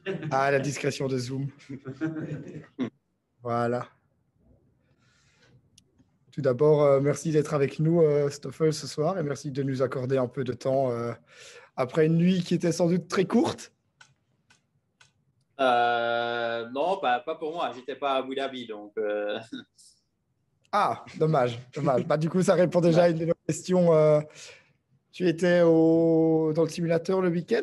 Ah, la discrétion de Zoom. Voilà. Tout d'abord, merci d'être avec nous, Stoffel, ce soir, et merci de nous accorder un peu de temps après une nuit qui était sans doute très courte. Non, pas pour moi. J'étais pas à Abu Dhabi, donc. Ah, dommage, dommage. Bah, du coup, ça répond déjà Ouais. à une de nos questions. Tu étais dans le simulateur le week-end?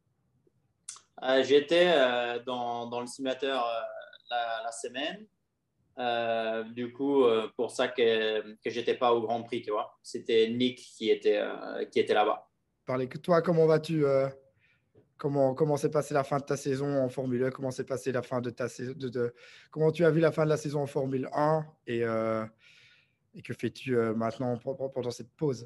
J'étais dans le simulateur la semaine. Du coup, pour ça que j'étais pas au Grand Prix, tu vois. C'était Nick qui était là-bas. Parlez que toi, comment vas-tu? Comment s'est passée la fin de ta saison en Formule 1? Comment s'est passée la fin de ta saison comment tu as vu la fin de la saison en Formule 1 et que fais-tu maintenant pendant cette pause?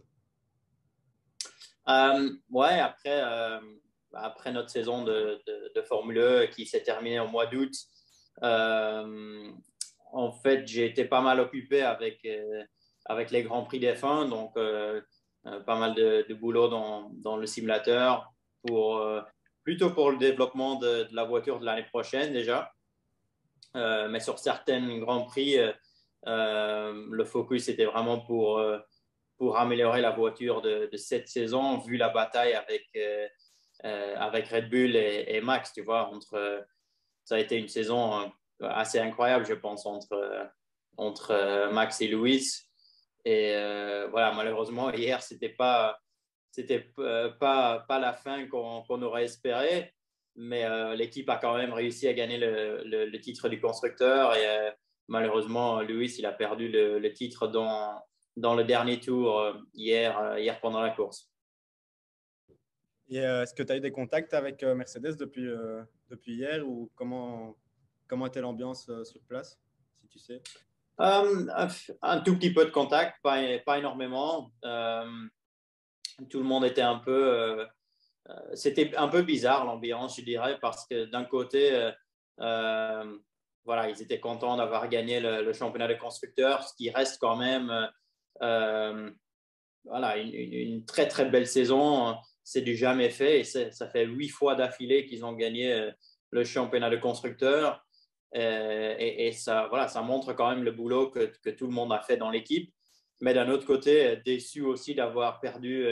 Ouais, après notre saison de Formule 1 qui s'est terminée au mois d'août, euh, en fait, j'ai été pas mal occupé avec les Grands Prix d'F1, donc pas mal de boulot dans le simulateur pour, plutôt pour le développement de la voiture de l'année prochaine déjà. Mais sur certains Grands Prix, le focus était vraiment pour améliorer la voiture de cette saison, vu la bataille avec Red Bull et Max, tu vois. Ça a été une saison assez incroyable, je pense, entre Max et Lewis. Et voilà, malheureusement, hier, c'était pas la fin qu'on aurait espéré, mais l'équipe a quand même réussi à gagner le titre du constructeur. Et malheureusement, Lewis, il a perdu le titre dans le dernier tour hier pendant la course. Et est-ce que tu as eu des contacts avec Mercedes depuis hier ou comment était l'ambiance sur place, si tu sais? Un tout petit peu de contact, pas énormément. Tout le monde était c'était un peu bizarre l'ambiance, je dirais, parce que d'un côté, voilà, ils étaient contents d'avoir gagné le championnat de constructeurs, ce qui reste quand même euh, voilà, une très très belle saison. C'est du jamais fait et ça fait 8 fois d'affilée qu'ils ont gagné le championnat de constructeurs. Et ça, voilà, ça montre quand même le boulot que tout le monde a fait dans l'équipe. Mais d'un autre côté, déçu aussi d'avoir perdu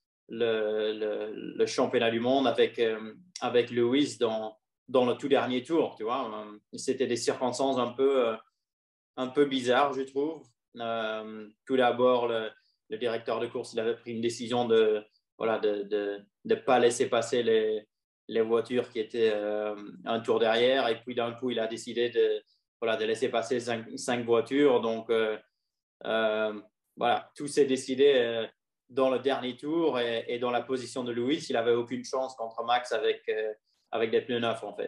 le championnat du monde avec Lewis dans le tout dernier tour. Tu vois, c'était des circonstances un peu bizarres, je trouve. Tout d'abord, le directeur de course, il avait pris une décision voilà, de pas laisser passer les voitures qui étaient un tour derrière. Et puis d'un coup, il a décidé voilà, de laisser passer cinq voitures. Donc, voilà, tout s'est décidé dans le dernier tour et dans la position de Lewis, il n'avait aucune chance contre Max avec des pneus neufs, en fait.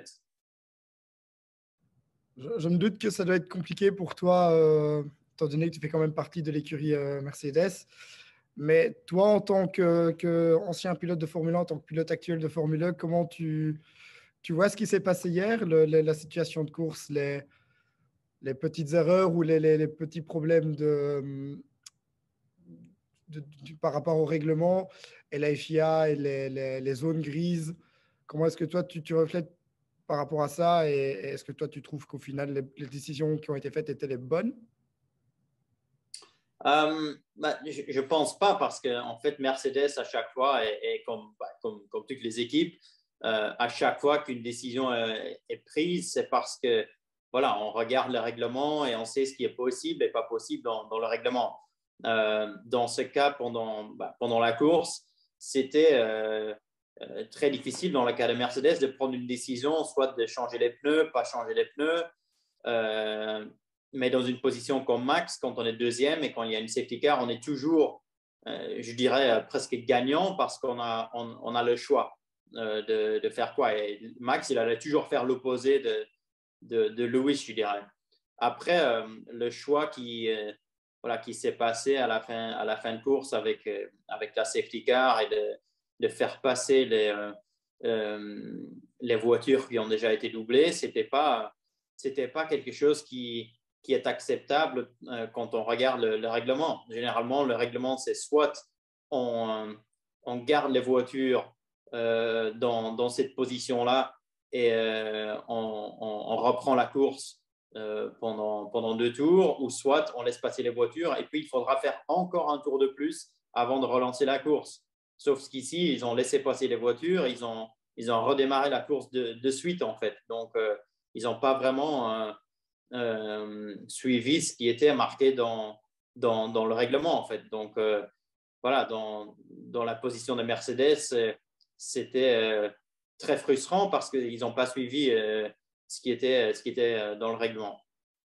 Je me doute que ça doit être compliqué pour toi, étant donné que tu fais quand même partie de l'écurie Mercedes. Mais toi, en tant qu'ancien pilote de Formule 1, en tant que pilote actuel de Formule 1, comment tu vois ce qui s'est passé hier, la situation de course, les petites erreurs ou les petits problèmes par rapport au règlement et la FIA et les zones grises. Comment est-ce que toi, tu reflètes par rapport à ça et est-ce que toi, tu trouves qu'au final, les décisions qui ont été faites étaient les bonnes? Je pense pas parce que en fait Mercedes à chaque fois et comme toutes les équipes à chaque fois qu'une décision est prise c'est parce que voilà on regarde le règlement et on sait ce qui est possible et pas possible dans le règlement. Dans ce cas pendant la course c'était très difficile dans le cas de Mercedes de prendre une décision soit de changer les pneus, pas changer les pneus. Euh, mais dans une position comme Max, quand on est deuxième et quand il y a une safety car, on est toujours, je dirais, presque gagnant parce on a le choix de faire quoi. Et Max, il allait toujours faire l'opposé de Lewis, je dirais. Après, le choix voilà, qui s'est passé à la fin de course avec la safety car et de faire passer les voitures qui ont déjà été doublées, c'était pas quelque chose qui est acceptable quand on regarde le règlement. Généralement, le règlement, c'est soit on garde les voitures dans cette position-là on reprend la course pendant 2 tours, ou soit on laisse passer les voitures et puis il faudra faire encore un tour de plus avant de relancer la course. Sauf qu'ici, ils ont laissé passer les voitures, ils ont redémarré la course de suite en fait. Donc, ils n'ont pas vraiment suivi ce qui était marqué dans le règlement en fait. Donc, voilà, dans la position de Mercedes, c'était très frustrant parce qu'ils n'ont pas suivi ce qui était dans le règlement.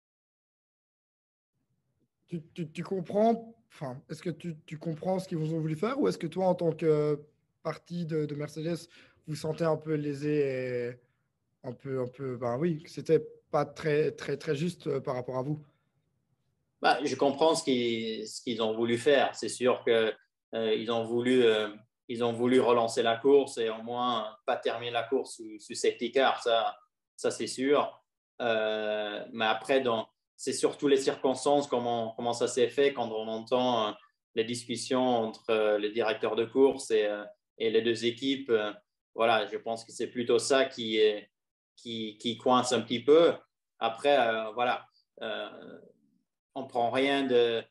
Tu comprends, enfin, est-ce que tu comprends ce qu'ils vous ont voulu faire ou est-ce que toi, en tant que partie de Mercedes, vous sentez un peu lésé et ben oui, que c'était pas très, très, très juste par rapport à vous? Bah, je comprends ce qu'ils ont voulu faire. C'est sûr que ils ont voulu relancer la course et au moins pas terminer la course sous safety car, ça c'est sûr. Mais après, c'est surtout les circonstances, comment ça s'est fait quand on entend les discussions entre les directeurs de course et les deux équipes. Voilà, je pense que c'est plutôt ça qui coince un petit peu. Après, voilà. On ne prend rien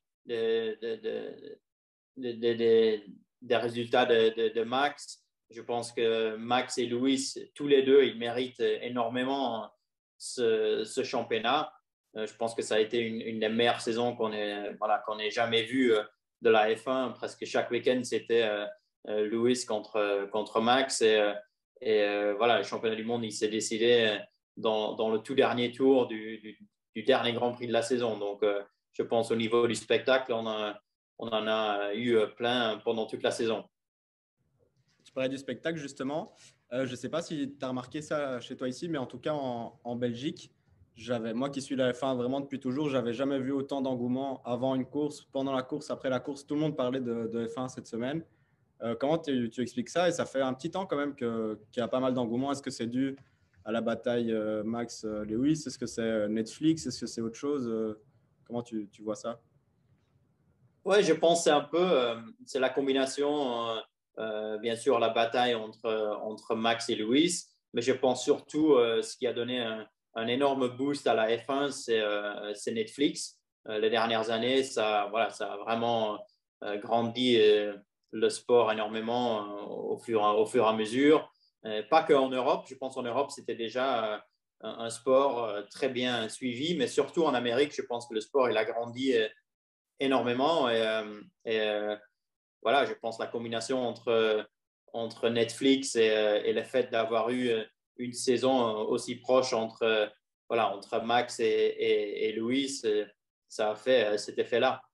des résultats de Max. Je pense que Max et Lewis, tous les deux, ils méritent énormément ce championnat. Je pense que ça a été une des meilleures saisons qu'on ait jamais vues de la F1. Presque chaque week-end, c'était Lewis contre Max. Voilà, le championnat du monde, il s'est décidé dans le tout dernier tour du dernier Grand Prix de la saison. Donc, je pense au niveau du spectacle, on en a eu plein pendant toute la saison. Tu parlais du spectacle, justement. Je ne sais pas si tu as remarqué ça chez toi ici, mais en tout cas, en Belgique, moi qui suis la F1 vraiment depuis toujours, je n'avais jamais vu autant d'engouement avant une course, pendant la course, après la course. Tout le monde parlait de F1 cette semaine. Comment tu expliques ça? Et ça fait un petit temps quand même qu'il y a pas mal d'engouement. Est-ce que c'est dû à la bataille Max-Lewis? Est-ce que c'est Netflix? Est-ce que c'est autre chose? Comment tu vois ça? Oui, je pense que c'est un peu c'est la combinaison, bien sûr, la bataille entre Max et Lewis, mais je pense surtout ce qui a donné un énorme boost à la F1, c'est Netflix. Les dernières années, voilà, ça a vraiment grandi le sport énormément au fur et à mesure. Pas qu'en Europe, je pense qu'en Europe, c'était déjà un sport très bien suivi, mais surtout en Amérique, je pense que le sport il a grandi énormément. Voilà, je pense la combinaison entre Netflix et le fait d'avoir eu une saison aussi proche entre Max et Louis, ça a fait cet effet-là.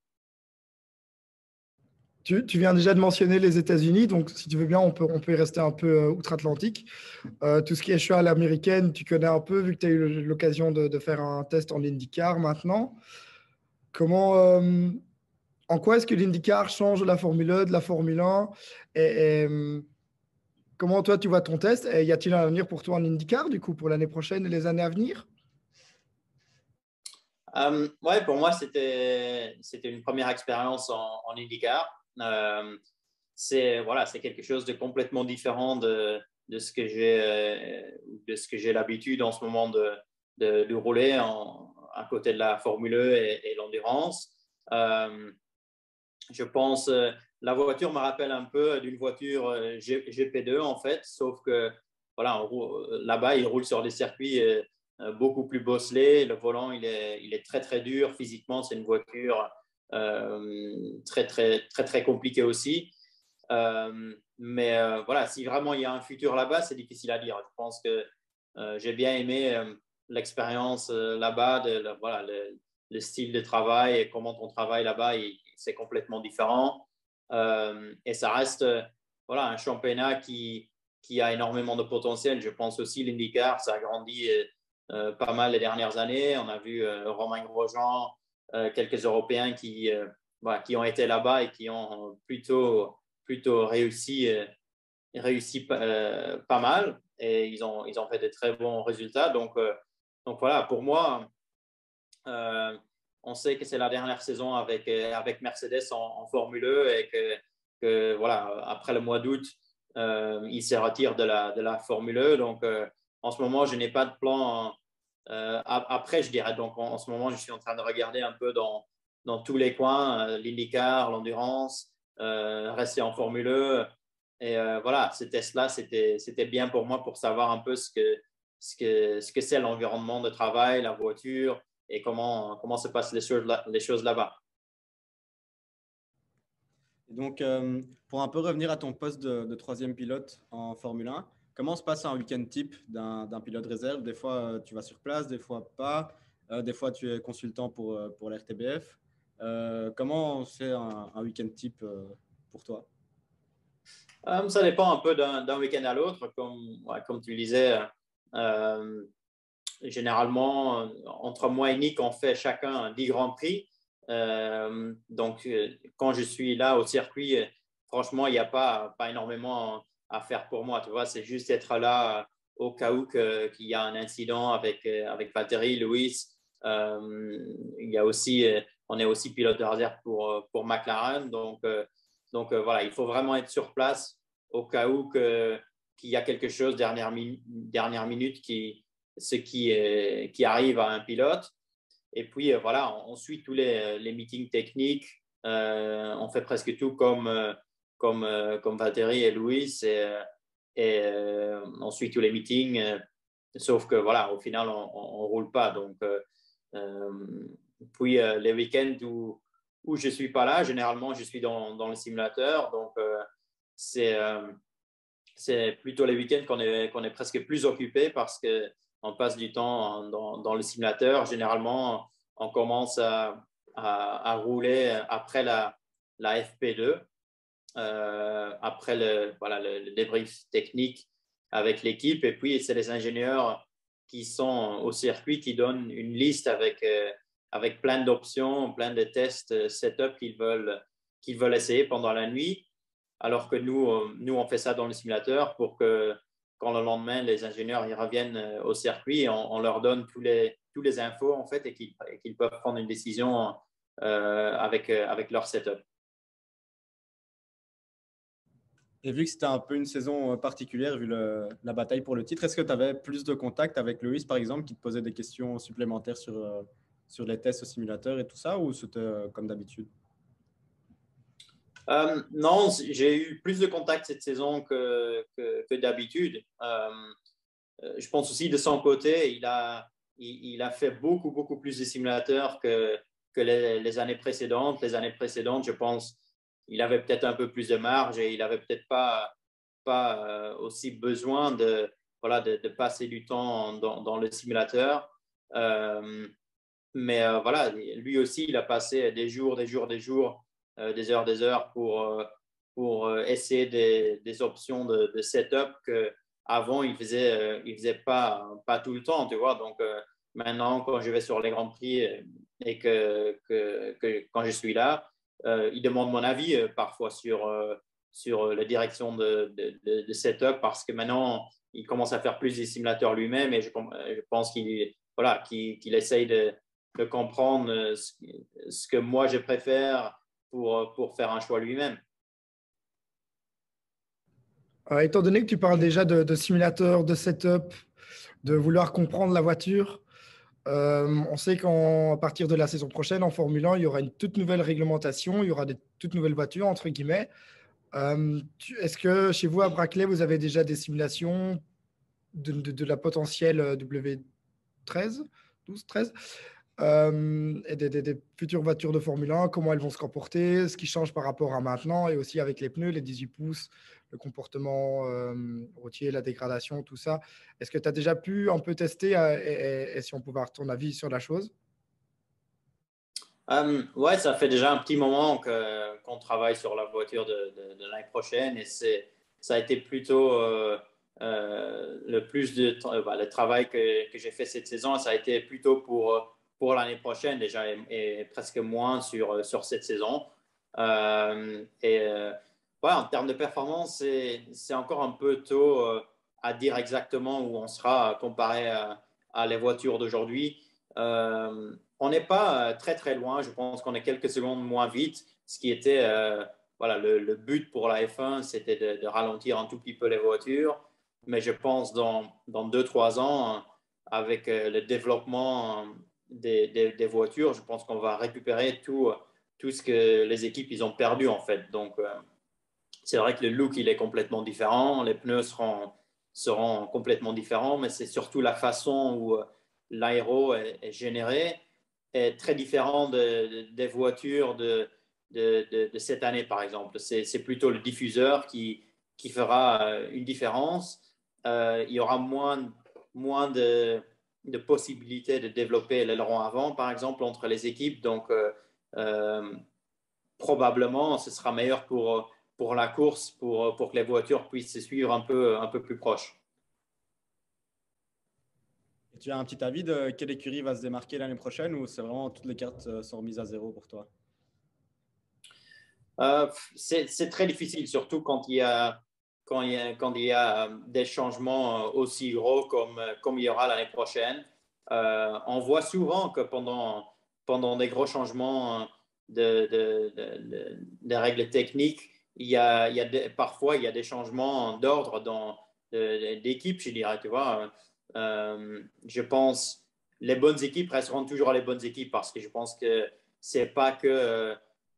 Tu viens déjà de mentionner les États-Unis, donc si tu veux bien, on peut y rester un peu outre-Atlantique. Tout ce qui est cheval américaine, tu connais un peu, vu que tu as eu l'occasion de faire un test en IndyCar maintenant. Comment, en quoi est-ce que l'IndyCar change de la Formule 1, de la Formule 1 comment toi, tu vois ton test? Et y a-t-il un avenir pour toi en IndyCar, du coup, pour l'année prochaine et les années à venir? Ouais, pour moi, c'était une première expérience en IndyCar. C'est quelque chose de complètement différent de ce que j'ai l'habitude en ce moment de rouler à côté de la Formule 1 et l'endurance. Je pense la voiture me rappelle un peu d'une voiture GP2 en fait, sauf que voilà, là-bas, il roule sur des circuits beaucoup plus bosselés. Le volant, il est très très dur. Physiquement, c'est une voiture très très très très compliquée aussi. Mais voilà, si vraiment il y a un futur là-bas, c'est difficile à dire. Je pense que j'ai bien aimé l'expérience là-bas, voilà, le style de travail et comment on travaille là-bas, c'est complètement différent. Et ça reste voilà, un championnat qui a énormément de potentiel. Je pense aussi l'IndyCar, ça a grandi pas mal les dernières années. On a vu Romain Grosjean, quelques Européens voilà, qui ont été là-bas et qui ont plutôt réussi pas mal. Et ils ont fait de très bons résultats. Donc voilà, pour moi, on sait que c'est la dernière saison avec Mercedes en Formule 1 et que voilà, après le mois d'août, il se retire de la Formule 1. Donc, en ce moment, je n'ai pas de plan. Après, je dirais, donc en ce moment, je suis en train de regarder un peu dans tous les coins, l'IndyCar, l'endurance, rester en Formule E. Et voilà, ces tests-là, c'était bien pour moi pour savoir un peu ce que c'est l'environnement de travail, la voiture et comment se passent les choses là-bas. Donc, pour un peu revenir à ton poste de troisième pilote en Formule 1, comment se passe un week-end type d'un pilote réserve? Des fois, tu vas sur place, des fois pas. Des fois, tu es consultant pour l'RTBF. Comment c'est un week-end type pour toi? Ça dépend un peu d'un week-end à l'autre. Comme tu le disais, euh, généralement, entre moi et Nick, on fait chacun 10 grands prix. Donc, quand je suis là au circuit, franchement, il n'y a pas énormément à faire pour moi. Tu vois, c'est juste être là au cas où qu'il y a un incident avec Valtteri, Lewis. Il y a aussi, on est aussi pilote de réserve pour McLaren. Donc voilà, il faut vraiment être sur place au cas où qu'il y a quelque chose dernière minute qui arrive à un pilote. Et puis, voilà, on suit tous les meetings techniques. On fait presque tout comme Valtteri et Louis. On suit tous les meetings. Sauf que, voilà, au final, on ne roule pas. Donc, puis, les week-ends où je ne suis pas là, généralement, je suis dans le simulateur. Donc, c'est plutôt les week-ends qu'on est presque plus occupé parce qu'on passe du temps dans le simulateur. Généralement, on commence à rouler après la FP2, après le débrief technique avec l'équipe. Et puis, c'est les ingénieurs qui sont au circuit qui donnent une liste avec plein d'options, plein de tests, setup qu'ils veulent essayer pendant la nuit. Alors que nous, on fait ça dans le simulateur pour que quand le lendemain, les ingénieurs ils reviennent au circuit, on leur donne tous les infos en fait et qu'ils peuvent prendre une décision avec leur setup. Et vu que c'était un peu une saison particulière, vu la bataille pour le titre, est-ce que tu avais plus de contact avec Lewis, par exemple, qui te posait des questions supplémentaires sur les tests au simulateur et tout ça, ou c'était comme d'habitude? Non, j'ai eu plus de contacts cette saison que d'habitude. Je pense aussi de son côté, il a fait beaucoup, beaucoup plus de simulateurs que les années précédentes. Les années précédentes, je pense, il avait peut-être un peu plus de marge et il avait peut-être pas aussi besoin de passer du temps dans le simulateur. Mais voilà, lui aussi, il a passé des jours, des heures pour essayer des options de setup qu'avant, il faisait pas tout le temps, tu vois. Donc, maintenant, quand je vais sur les Grands Prix et que quand je suis là, il demande mon avis parfois sur la direction de setup parce que maintenant, il commence à faire plus des simulateurs lui-même et je pense qu'il essaye de comprendre ce que moi je préfère pour faire un choix lui-même. Étant donné que tu parles déjà de simulateur, de setup, de vouloir comprendre la voiture, on sait qu'à partir de la saison prochaine, en Formule 1, il y aura une toute nouvelle réglementation, il y aura des toutes nouvelles voitures, entre guillemets. Est-ce que chez vous, à Brackley, vous avez déjà des simulations de la potentielle W13, 12, 13 et des futures voitures de Formule 1, comment elles vont se comporter, ce qui change par rapport à maintenant, et aussi avec les pneus, les 18 pouces, le comportement routier, la dégradation, tout ça. Est-ce que tu as déjà pu un peu tester et si on pouvait avoir ton avis sur la chose? Ouais, ça fait déjà un petit moment qu'on travaille sur la voiture de l'année prochaine et ça a été plutôt le plus le travail que j'ai fait cette saison, ça a été plutôt pour l'année prochaine déjà et presque moins sur cette saison. Ouais, en termes de performance, c'est encore un peu tôt à dire exactement où on sera comparé à les voitures d'aujourd'hui. On n'est pas très très loin. Je pense qu'on est quelques secondes moins vite. Ce qui était voilà, le but pour la F1, c'était de ralentir un tout petit peu les voitures. Mais je pense dans 2-3 ans, avec le développement des voitures, je pense qu'on va récupérer tout ce que les équipes ils ont perdu en fait. Donc, c'est vrai que le look il est complètement différent, les pneus seront complètement différents, mais c'est surtout la façon où l'aéro est généré est très différent des voitures de cette année, par exemple. C'est plutôt le diffuseur qui fera une différence. Il y aura moins de possibilités de développer l'aileron avant, par exemple, entre les équipes. Donc, euh, probablement, ce sera meilleur pour la course, pour que les voitures puissent se suivre un peu plus proche. Et tu as un petit avis de quelle écurie va se démarquer l'année prochaine ou c'est vraiment toutes les cartes sont mises à zéro pour toi? C'est très difficile, surtout quand il y a des changements aussi gros comme il y aura l'année prochaine. On voit souvent que pendant des gros changements de règles techniques, parfois il y a des changements d'ordre d'équipe, je dirais, tu vois. Je pense les bonnes équipes resteront toujours les bonnes équipes parce que je pense que c'est pas que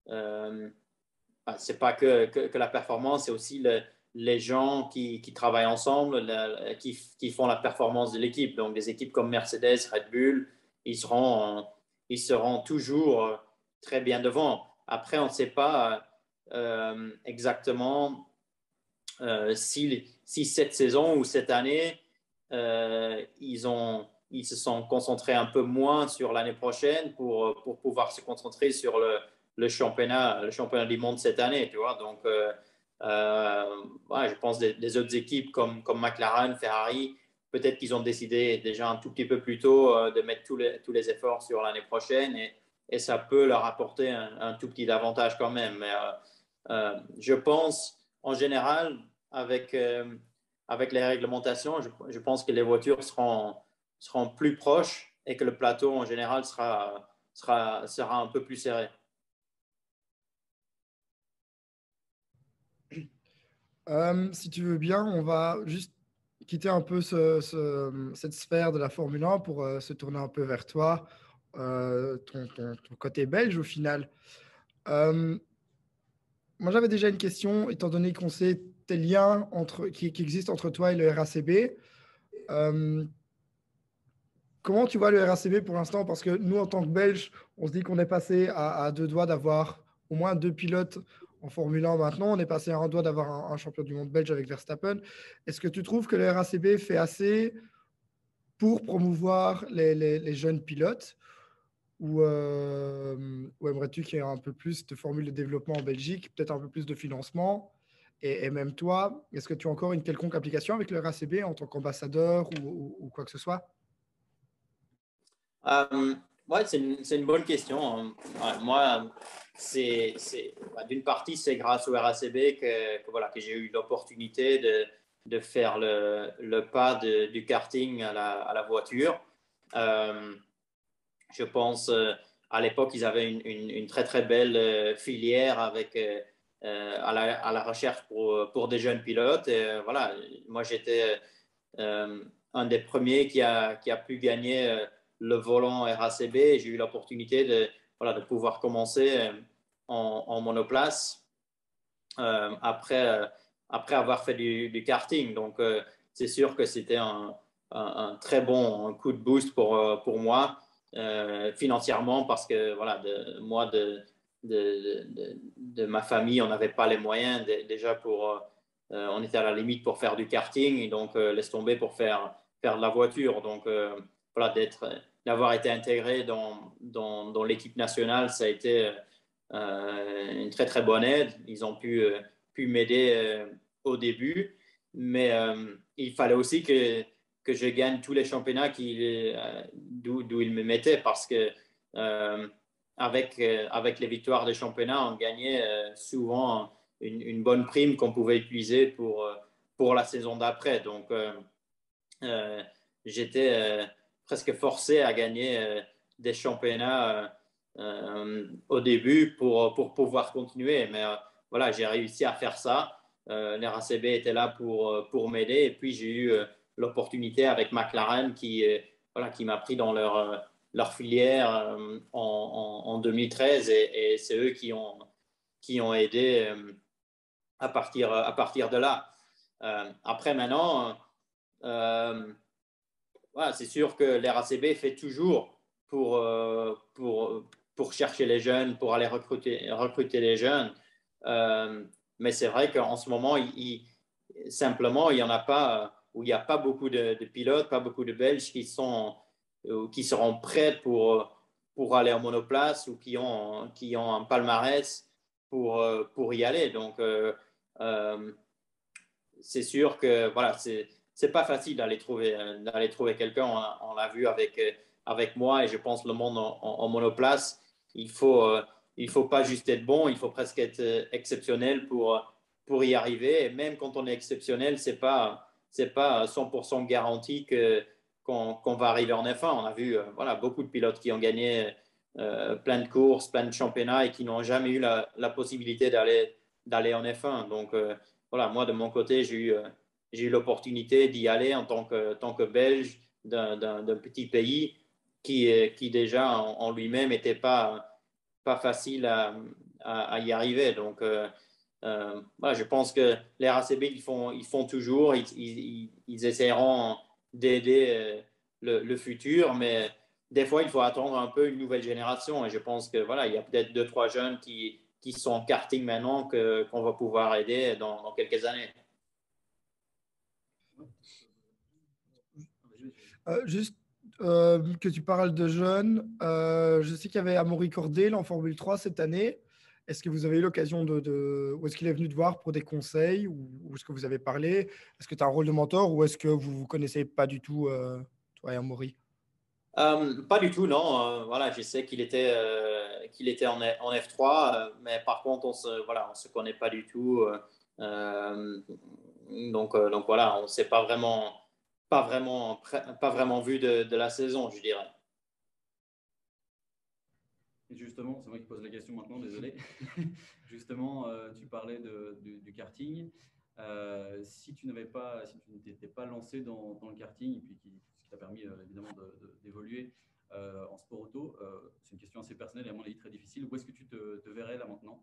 c'est pas que la performance, c'est aussi les gens qui travaillent ensemble, qui font la performance de l'équipe. Donc, des équipes comme Mercedes, Red Bull, ils seront toujours très bien devant. Après, on ne sait pas exactement si cette saison ou cette année, ils se sont concentrés un peu moins sur l'année prochaine pour pouvoir se concentrer sur le championnat du monde cette année, tu vois. Donc, ouais, je pense des autres équipes comme McLaren, Ferrari, peut-être qu'ils ont décidé déjà un tout petit peu plus tôt de mettre tous les efforts sur l'année prochaine et ça peut leur apporter un tout petit avantage quand même. Mais je pense, en général, avec, euh, avec les réglementations, je pense que les voitures seront plus proches et que le plateau, en général, sera un peu plus serré. Si tu veux bien, on va juste quitter un peu cette sphère de la Formule 1 pour se tourner un peu vers toi, ton côté belge au final. Euh, Moi, j'avais déjà une question, étant donné qu'on sait tes liens qui existent entre toi et le RACB. Euh, Comment tu vois le RACB pour l'instant? Parce que nous, en tant que Belges, on se dit qu'on est passé à deux doigts d'avoir au moins deux pilotes en Formule 1 maintenant. On est passé à un doigt d'avoir un champion du monde belge avec Verstappen. Est-ce que tu trouves que le RACB fait assez pour promouvoir les jeunes pilotes? Ou aimerais-tu qu'il y ait un peu plus de formules de développement en Belgique, peut-être un peu plus de financement? Et même toi, est-ce que tu as encore une quelconque application avec le RACB en tant qu'ambassadeur ou quoi que ce soit? Euh, ouais, c'est une bonne question. Ouais, moi, d'une partie, c'est grâce au RACB voilà, que j'ai eu l'opportunité de faire le pas du karting à la voiture. Euh, je pense, à l'époque, ils avaient une très, très belle filière à la recherche pour des jeunes pilotes. Et, voilà, moi, j'étais un des premiers qui a pu gagner le volant RACB. J'ai eu l'opportunité voilà, de pouvoir commencer en monoplace après avoir fait du karting. Donc, c'est sûr que c'était un très bon coup de boost pour moi financièrement parce que voilà, moi, de ma famille, on n'avait pas les moyens déjà on était à la limite pour faire du karting et donc laisse tomber pour faire de la voiture. Donc, voilà, d'avoir été intégré dans l'équipe nationale, ça a été une très très bonne aide. Ils ont pu m'aider au début, mais il fallait aussi que je gagne tous les championnats d'où ils me mettaient parce que avec les victoires des championnats, on gagnait souvent une bonne prime qu'on pouvait utiliser pour la saison d'après. Donc, j'étais presque forcé à gagner des championnats au début pour pouvoir continuer. Mais voilà, j'ai réussi à faire ça. l'RACB était là pour m'aider. Et puis, j'ai eu l'opportunité avec McLaren qui m'a pris dans leur filière en 2013. Et c'est eux qui ont aidé à partir de là. Après, maintenant, voilà, c'est sûr que l'RACB fait toujours pour chercher les jeunes, pour aller recruter les jeunes. Mais c'est vrai qu'en ce moment, simplement, il n'y en a pas, où il n'y a pas beaucoup de pilotes, pas beaucoup de Belges qui seront prêts pour aller en monoplace ou qui ont un palmarès pour y aller. Donc, c'est sûr que voilà, c'est pas facile d'aller trouver quelqu'un. On l'a vu avec moi et je pense le monde en monoplace. Il faut pas juste être bon, il faut presque être exceptionnel pour y arriver. Et même quand on est exceptionnel, c'est pas 100% garanti qu'on va arriver en F1. On a vu voilà, beaucoup de pilotes qui ont gagné plein de courses, plein de championnats et qui n'ont jamais eu la possibilité d'aller en F1. Donc, voilà, moi, de mon côté, j'ai eu l'opportunité d'y aller en tant que Belge d'un petit pays qui déjà en lui-même n'était pas facile à y arriver. Donc, voilà, je pense que les RACB, ils font toujours, ils essaieront d'aider le futur, mais des fois, il faut attendre un peu une nouvelle génération. Et je pense que voilà, il y a peut-être 2, 3 jeunes qui sont en karting maintenant qu'on va pouvoir aider dans quelques années. Juste que tu parles de jeunes, je sais qu'il y avait Amaury Cordel en Formule 3 cette année. Est-ce que vous avez eu l'occasion ou est-ce qu'il est venu te voir pour des conseils ou est-ce que vous avez parlé? Est-ce que tu as un rôle de mentor ou est-ce que vous ne vous connaissez pas du tout, toi et Amaury? Pas du tout, non. Voilà, je sais qu'il était en F3, mais par contre, on se connaît pas du tout. Donc voilà, on ne s'est pas vraiment vu de la saison, je dirais. Et justement, c'est moi qui pose la question maintenant, désolé. Justement, tu parlais du karting. Si tu ne t'étais pas lancé dans le karting, et puis ce qui t'a permis évidemment d'évoluer en sport auto, c'est une question assez personnelle et à mon avis très difficile. Où est-ce que tu te verrais là maintenant?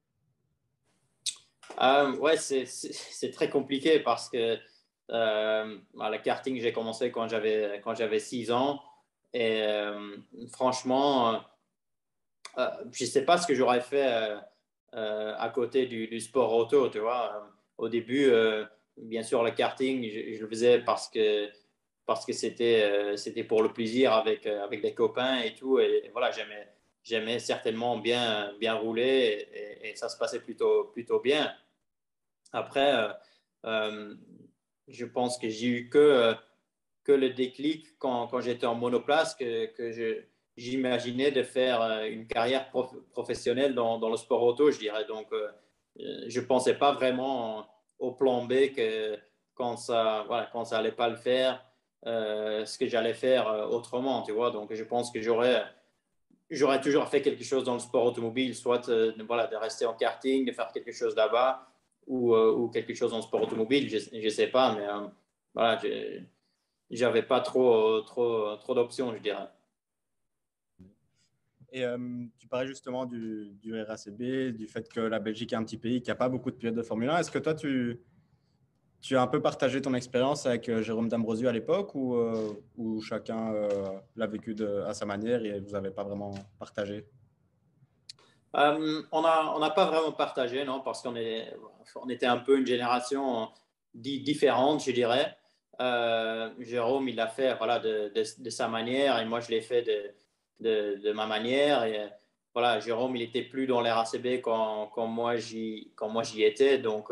Ouais, c'est très compliqué parce que le karting, j'ai commencé quand j'avais 6 ans. Et franchement, je ne sais pas ce que j'aurais fait à côté du sport auto, tu vois. Au début, bien sûr, le karting, je le faisais parce que c'était pour le plaisir avec des copains et tout. Et voilà, j'aimais certainement bien rouler et ça se passait plutôt bien. Après, euh, je pense que j'ai eu que le déclic quand j'étais en monoplace que j'imaginais de faire une carrière professionnelle dans le sport auto, je dirais. Donc, je ne pensais pas vraiment au plan B quand ça allait pas le faire, ce que j'allais faire autrement, tu vois. Donc, je pense que j'aurais toujours fait quelque chose dans le sport automobile, soit voilà, de rester en karting, de faire quelque chose là-bas ou quelque chose dans le sport automobile, je ne sais pas, mais voilà, j'avais pas trop d'options, je dirais. Et tu parlais justement du RACB, du fait que la Belgique est un petit pays qui n'a pas beaucoup de pilotes de Formule 1. Est-ce que toi, tu as un peu partagé ton expérience avec Jérôme D'Ambrosio à l'époque ou chacun l'a vécu à sa manière et vous n'avez pas vraiment partagé? On n'a pas vraiment partagé, non, parce on était un peu une génération différente, je dirais. Jérôme, il l'a fait voilà, de sa manière et moi, je l'ai fait de ma manière. Et, voilà, Jérôme, il était plus dans l'RACB quand moi, j'y étais. Donc,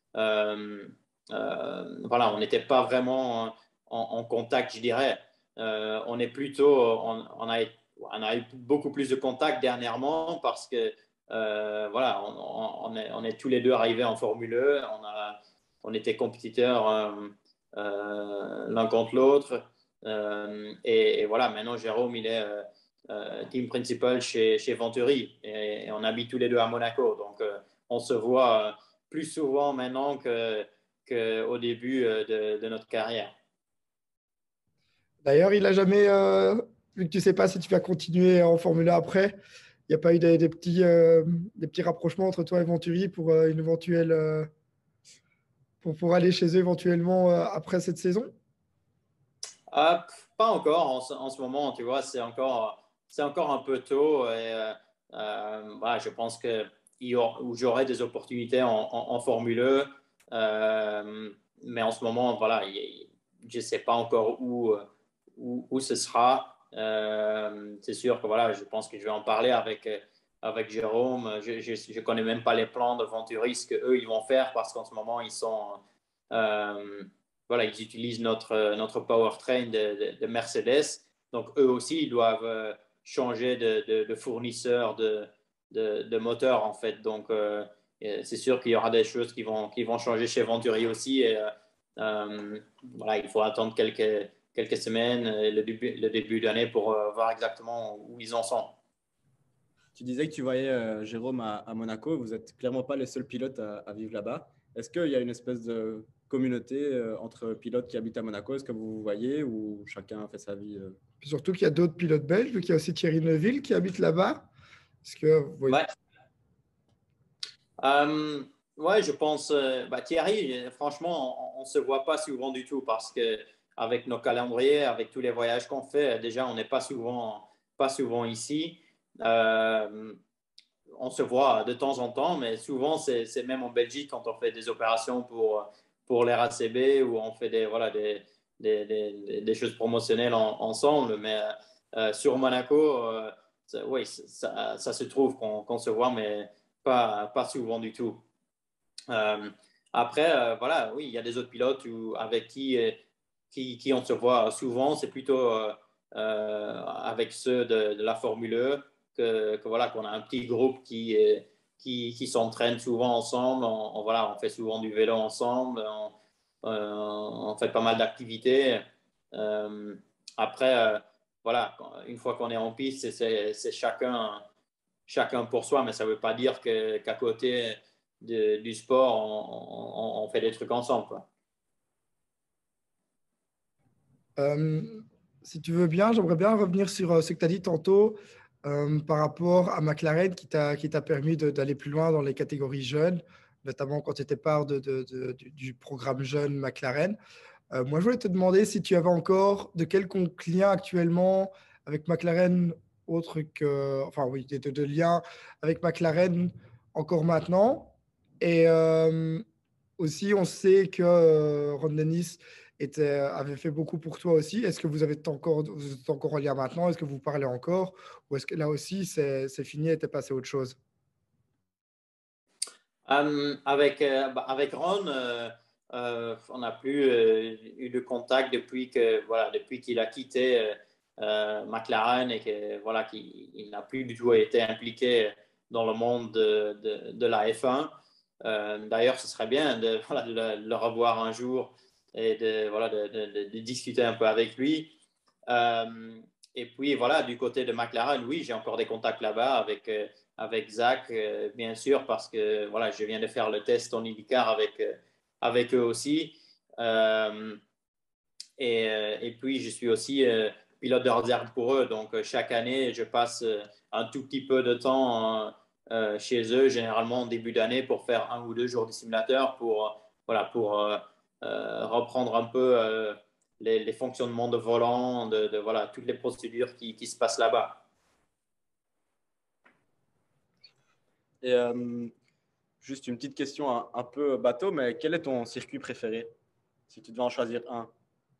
voilà, on n'était pas vraiment en contact, je dirais. On est plutôt, on a eu beaucoup plus de contacts dernièrement parce que voilà, on est tous les deux arrivés en Formule E. On était compétiteurs l'un contre l'autre. Et voilà, maintenant Jérôme, il est team principal chez Venturi et on habite tous les deux à Monaco. Donc on se voit plus souvent maintenant qu'au début de notre carrière. D'ailleurs, il n'a jamais, vu que tu ne sais pas si tu vas continuer en Formule 1 après, il n'y a pas eu des petits rapprochements entre toi et Venturi pour une éventuelle, pour aller chez eux éventuellement après cette saison? Pas encore en ce moment, tu vois, c'est encore un peu tôt. Et, voilà, je pense que j'aurai des opportunités en Formule 1. Mais en ce moment, voilà, je ne sais pas encore où ce sera. C'est sûr que voilà, je pense que je vais en parler avec Jérôme. Je connais même pas les plans de Venturi, ce qu'eux ils vont faire parce qu'en ce moment ils sont voilà, ils utilisent notre powertrain de Mercedes. Donc eux aussi ils doivent changer de fournisseur de moteur en fait. Donc c'est sûr qu'il y aura des choses qui vont changer chez Venturi aussi. Et, voilà, il faut attendre quelques semaines, le début d'année pour voir exactement où ils en sont. Tu disais que tu voyais Jérôme à Monaco. Vous n'êtes clairement pas les seuls pilotes à vivre là-bas. Est-ce qu'il y a une espèce de communauté entre pilotes qui habitent à Monaco? Est-ce que vous vous voyez ou chacun fait sa vie Puis surtout qu'il y a d'autres pilotes belges, vu qu'il y a aussi Thierry Neuville qui habite là-bas. Est-ce que vous voyez... Ouais. Ouais, je pense, Thierry, franchement, on ne se voit pas souvent du tout parce que avec nos calendriers, avec tous les voyages qu'on fait, déjà, on n'est pas souvent ici. Euh, on se voit de temps en temps, mais souvent, c'est même en Belgique quand on fait des opérations pour l'RACB ou on fait voilà, des choses promotionnelles ensemble. Mais sur Monaco, oui, ça se trouve qu'on se voit, mais pas souvent du tout. Euh, Après, voilà, oui, il y a des autres pilotes avec qui on se voit souvent. C'est plutôt avec ceux de la Formule 1 voilà, qu'on a un petit groupe qui s'entraîne souvent ensemble. Voilà, on fait souvent du vélo ensemble. On fait pas mal d'activités. Euh, Après, voilà, une fois qu'on est en piste, c'est chacun pour soi, mais ça ne veut pas dire qu'à côté du sport, on fait des trucs ensemble, quoi. Euh, Si tu veux bien, j'aimerais bien revenir sur ce que tu as dit tantôt par rapport à McLaren qui t'a permis d'aller plus loin dans les catégories jeunes, notamment quand tu étais part du programme jeune McLaren. Moi, je voulais te demander si tu avais encore de quelconque lien actuellement avec McLaren, autre que, enfin oui, de liens avec McLaren encore maintenant. Et aussi, on sait que Ron Dennis avait fait beaucoup pour toi aussi. Est-ce que vous êtes encore en lien maintenant? Est-ce que vous parlez encore? Ou est-ce que là aussi, c'est fini et t'es passé à autre chose? Avec Ron, on n'a plus eu de contact depuis qu'il a quitté McLaren et que voilà qu'il n'a plus du tout été impliqué dans le monde de la F1. D'ailleurs, ce serait bien voilà, de le revoir un jour et de discuter un peu avec lui. Et puis voilà, du côté de McLaren, oui, j'ai encore des contacts là-bas avec Zach, bien sûr, parce que voilà, je viens de faire le test en IndyCar avec eux aussi. Et puis, je suis aussi pilote de réserve pour eux. Donc, chaque année, je passe un tout petit peu de temps chez eux, généralement en début d'année, pour faire 1 ou 2 jours de simulateur pour reprendre un peu les fonctionnements de volant, voilà, toutes les procédures qui se passent là-bas. Et juste une petite question un peu bateau, mais quel est ton circuit préféré si tu devais en choisir un?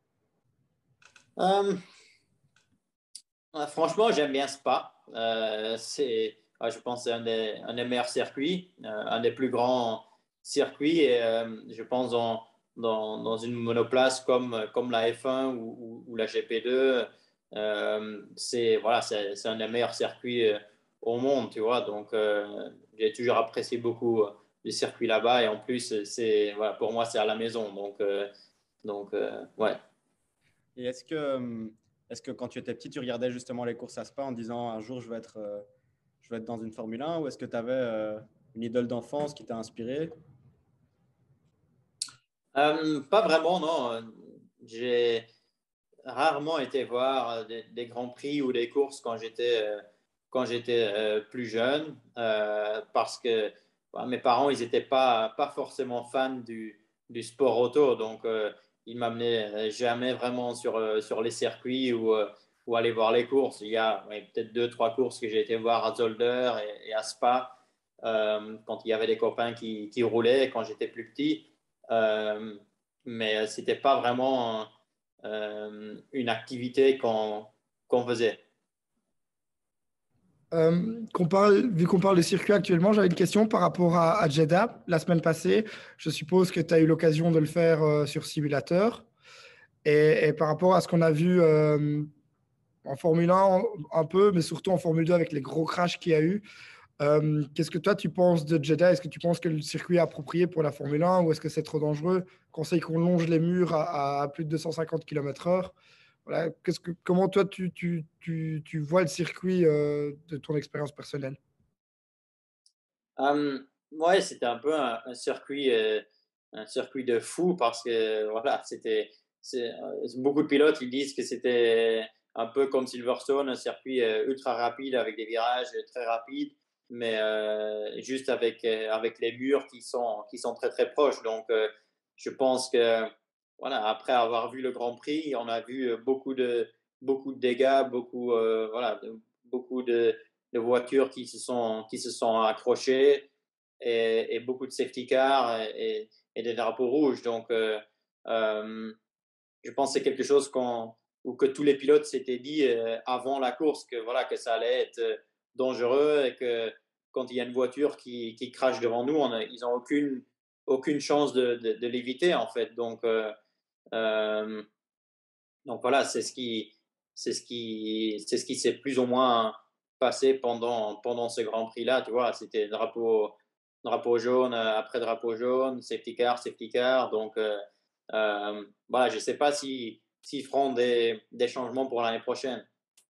Euh, Franchement, j'aime bien Spa. Je pense que c'est un des meilleurs circuits, un des plus grands circuits. Et je pense dans une monoplace comme la F1 ou la GP2, c'est un des meilleurs circuits au monde, tu vois. Donc, j'ai toujours apprécié beaucoup le circuit là-bas. Et en plus, voilà, pour moi, c'est à la maison. Donc, ouais. Et est-ce que quand tu étais petit, tu regardais justement les courses à Spa en disant un jour je vais être dans une Formule 1 ou est-ce que tu avais une idole d'enfance qui t'a inspiré? Pas vraiment, non. J'ai rarement été voir des grands prix ou des courses quand j'étais plus jeune parce que mes parents, ils n'étaient pas forcément fans du sport auto. Donc, ils m'amenaient jamais vraiment sur les circuits ou aller voir les courses. Il y a peut-être 2, 3 courses que j'ai été voir à Zolder et à Spa quand il y avait des copains qui roulaient quand j'étais plus petit. Mais ce n'était pas vraiment une activité qu'on faisait. Vu qu'on parle de circuit actuellement, j'avais une question par rapport à Jeddah la semaine passée. Je suppose que tu as eu l'occasion de le faire sur simulateur. Et par rapport à ce qu'on a vu en Formule 1 un peu, mais surtout en Formule 2 avec les gros crashs qu'il y a eu, qu'est-ce que toi tu penses de Jeddah? Est-ce que tu penses que le circuit est approprié pour la Formule 1 ou est-ce que c'est trop dangereux? Conseil qu'on longe les murs à plus de 250 km/h. Voilà. Comment toi tu vois le circuit de ton expérience personnelle? Ouais, c'était un peu un circuit de fou parce que voilà, beaucoup de pilotes ils disent que c'était un peu comme Silverstone, un circuit ultra rapide avec des virages très rapides, mais juste avec les murs qui sont très très proches. Donc, je pense que voilà, après avoir vu le Grand Prix, on a vu beaucoup de dégâts, beaucoup de voitures qui se sont accrochées et beaucoup de safety cars et des drapeaux rouges. Donc, euh, je pense que c'est quelque chose ou que tous les pilotes s'étaient dit avant la course que, voilà, que ça allait être dangereux et que quand il y a une voiture qui crache devant nous, ils n'ont aucune chance de l'éviter, en fait. Euh, donc voilà, c'est ce qui s'est plus ou moins passé pendant ce Grand Prix-là. Tu vois, c'était drapeau jaune après drapeau jaune, safety car. Donc voilà, je ne sais pas s'ils feront des changements pour l'année prochaine.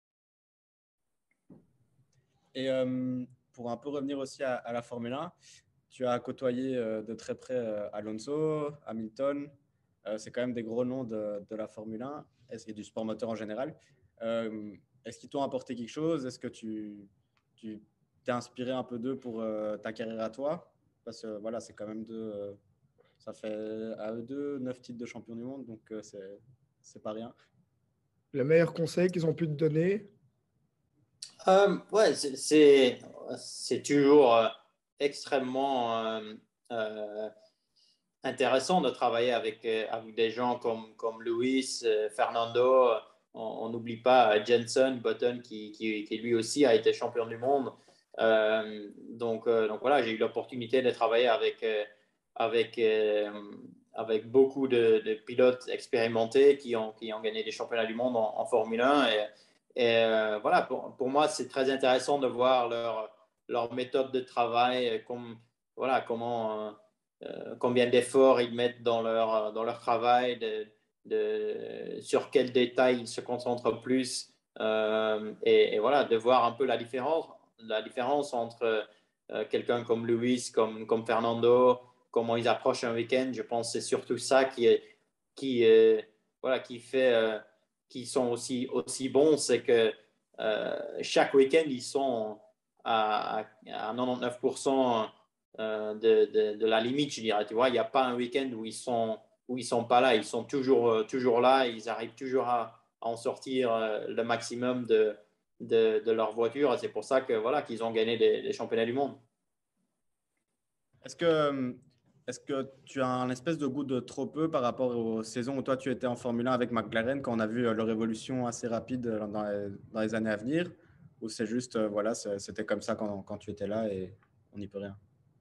Et pour un peu revenir aussi à la Formule 1, tu as côtoyé de très près Alonso, Hamilton. C'est quand même des gros noms de la Formule 1 et du sport moteur en général. Est-ce qu'ils t'ont apporté quelque chose? Est-ce que tu t'es inspiré un peu d'eux pour ta carrière à toi? Parce que voilà, c'est quand même ça fait à eux deux 9 titres de champion du monde, donc c'est pas rien. Le meilleur conseil qu'ils ont pu te donner? Ouais, c'est toujours extrêmement euh, intéressant de travailler avec des gens comme Lewis, Fernando. On n'oublie pas Jenson Button qui lui aussi a été champion du monde. Donc voilà, j'ai eu l'opportunité de travailler avec, euh, avec beaucoup de pilotes expérimentés qui ont gagné des championnats du monde en Formule 1. Et voilà, pour moi, c'est très intéressant de voir leur méthode de travail, voilà, combien d'efforts ils mettent dans leur travail, sur quels détails ils se concentrent plus. Et voilà, de voir un peu la différence entre quelqu'un comme Lewis, comme Fernando, comment ils approchent un week-end. Je pense que c'est surtout ça voilà, qui fait qu'ils sont aussi bons, c'est que chaque week-end, ils sont à 99% de la limite, je dirais. Tu vois, il n'y a pas un week-end où ils sont pas là. Ils sont toujours là. Ils arrivent toujours à en sortir le maximum de leur voiture. Et c'est pour ça que voilà qu'ils ont gagné des championnats du monde. Est-ce que, est-ce que tu as un espèce de goût de trop peu par rapport aux saisons où toi tu étais en Formule 1 avec McLaren quand on a vu leur évolution assez rapide dans les années à venir? Ou c'est juste, voilà, c'était comme ça quand tu étais là et on n'y peut rien?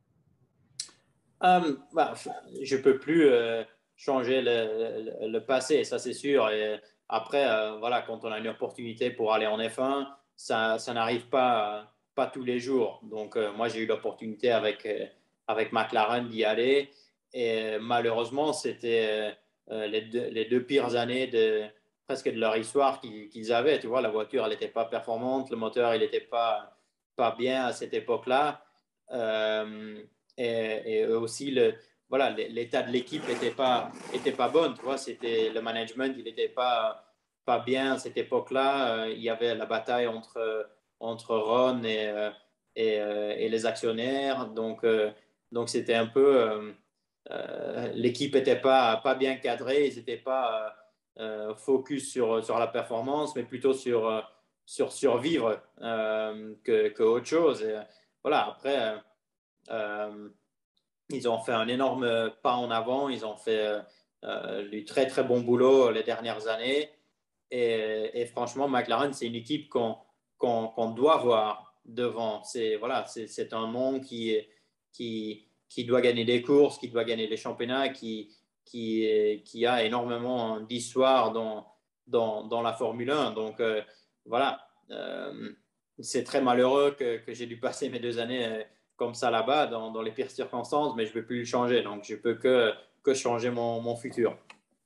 Bah, je peux plus changer le passé, ça c'est sûr. Et après, voilà, quand on a une opportunité pour aller en F1, ça n'arrive pas tous les jours. Donc, moi, j'ai eu l'opportunité avec McLaren d'y aller. Et malheureusement, c'était les deux pires années presque de leur histoire qu'ils avaient. Tu vois, la voiture, elle n'était pas performante, le moteur, il n'était pas bien à cette époque-là. Euh, et aussi voilà, l'état de l'équipe était pas bon. Tu vois, c'était le management, il n'était pas bien à cette époque-là. Il y avait la bataille entre Ron et les actionnaires. Donc c'était un peu l'équipe n'était pas bien cadrée, ils n'étaient pas focus sur la performance, mais plutôt sur survivre que autre chose. Et, voilà, après, ils ont fait un énorme pas en avant, ils ont fait du très très bon boulot les dernières années. Et franchement, McLaren, c'est une équipe qu'on doit voir devant. C'est un nom qui doit gagner des courses, qui doit gagner des championnats, qui a énormément d'histoire dans la Formule 1. Donc voilà, c'est très malheureux que j'ai dû passer mes 2 années comme ça là-bas, dans les pires circonstances, mais je ne peux plus le changer. Donc je ne peux que changer mon futur.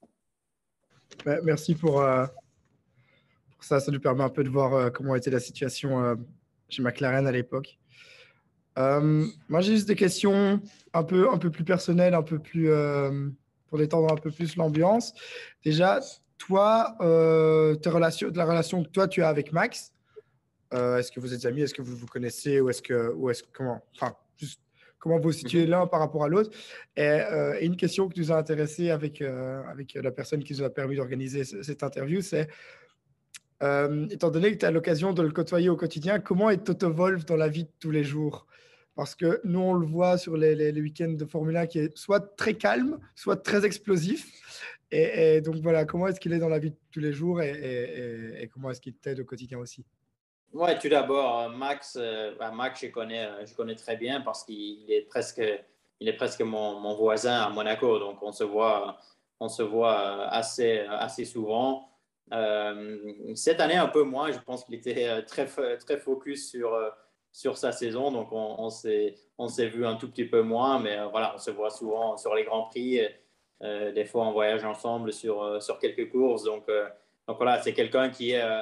Merci pour ça. Ça nous permet un peu de voir comment était la situation chez McLaren à l'époque. Moi, j'ai juste des questions un peu plus personnelles, un peu plus pour détendre un peu plus l'ambiance. Déjà, toi, la relation que toi tu as avec Max, est-ce que vous êtes amis, est-ce que vous vous connaissez, ou comment, enfin, juste comment vous vous situez l'un par rapport à l'autre. Et une question qui nous a intéressé avec la personne qui nous a permis d'organiser cette interview, c'est étant donné que tu as l'occasion de le côtoyer au quotidien, comment est Toto Wolff dans la vie de tous les jours? Parce que nous, on le voit sur les week-ends de Formule 1 qui est soit très calme, soit très explosif. Et donc voilà, comment est-ce qu'il est dans la vie de tous les jours et comment est-ce qu'il t'aide au quotidien aussi? Ouais, tout d'abord, Max, Max, je connais très bien parce il est presque mon voisin à Monaco. Donc, on se voit assez souvent. Cette année, un peu moins. Je pense qu'il était très focus sur sa saison. Donc, on s'est vu un tout petit peu moins. Mais voilà, on se voit souvent sur les Grands Prix. Des fois, on voyage ensemble sur quelques courses. Donc voilà, c'est quelqu'un qui est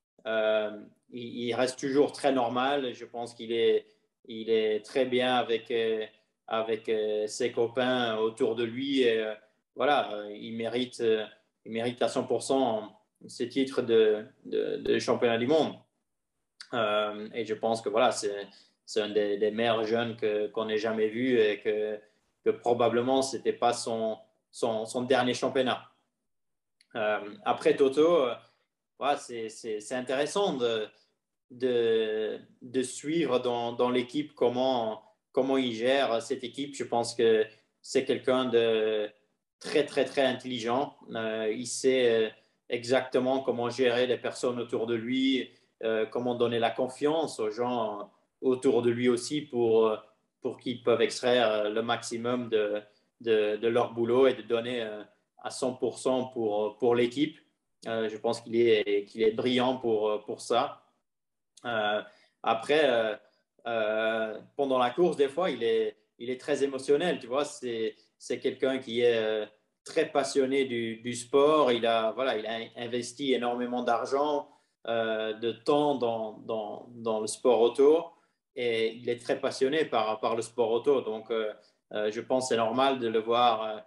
il reste toujours très normal. Je pense il est très bien avec ses copains autour de lui. Et, voilà, il mérite à 100% ses titres de championnat du monde. Et je pense que voilà, c'est un des meilleurs jeunes qu'on ait jamais vu et que probablement ce n'était pas son dernier championnat. Après Toto, voilà, c'est intéressant de suivre dans l'équipe comment il gère cette équipe. Je pense que c'est quelqu'un de très, très intelligent. Il sait exactement comment gérer les personnes autour de lui, comment donner la confiance aux gens autour de lui aussi pour qu'ils peuvent extraire le maximum de leur boulot et de donner à 100% pour l'équipe. Je pense qu'il est brillant pour ça. Après, pendant la course, des fois, il est très émotionnel. Tu vois, c'est quelqu'un qui est très passionné du sport. Voilà, il a investi énormément d'argent, de temps dans le sport auto. Et il est très passionné par le sport auto. Donc, je pense que c'est normal de le voir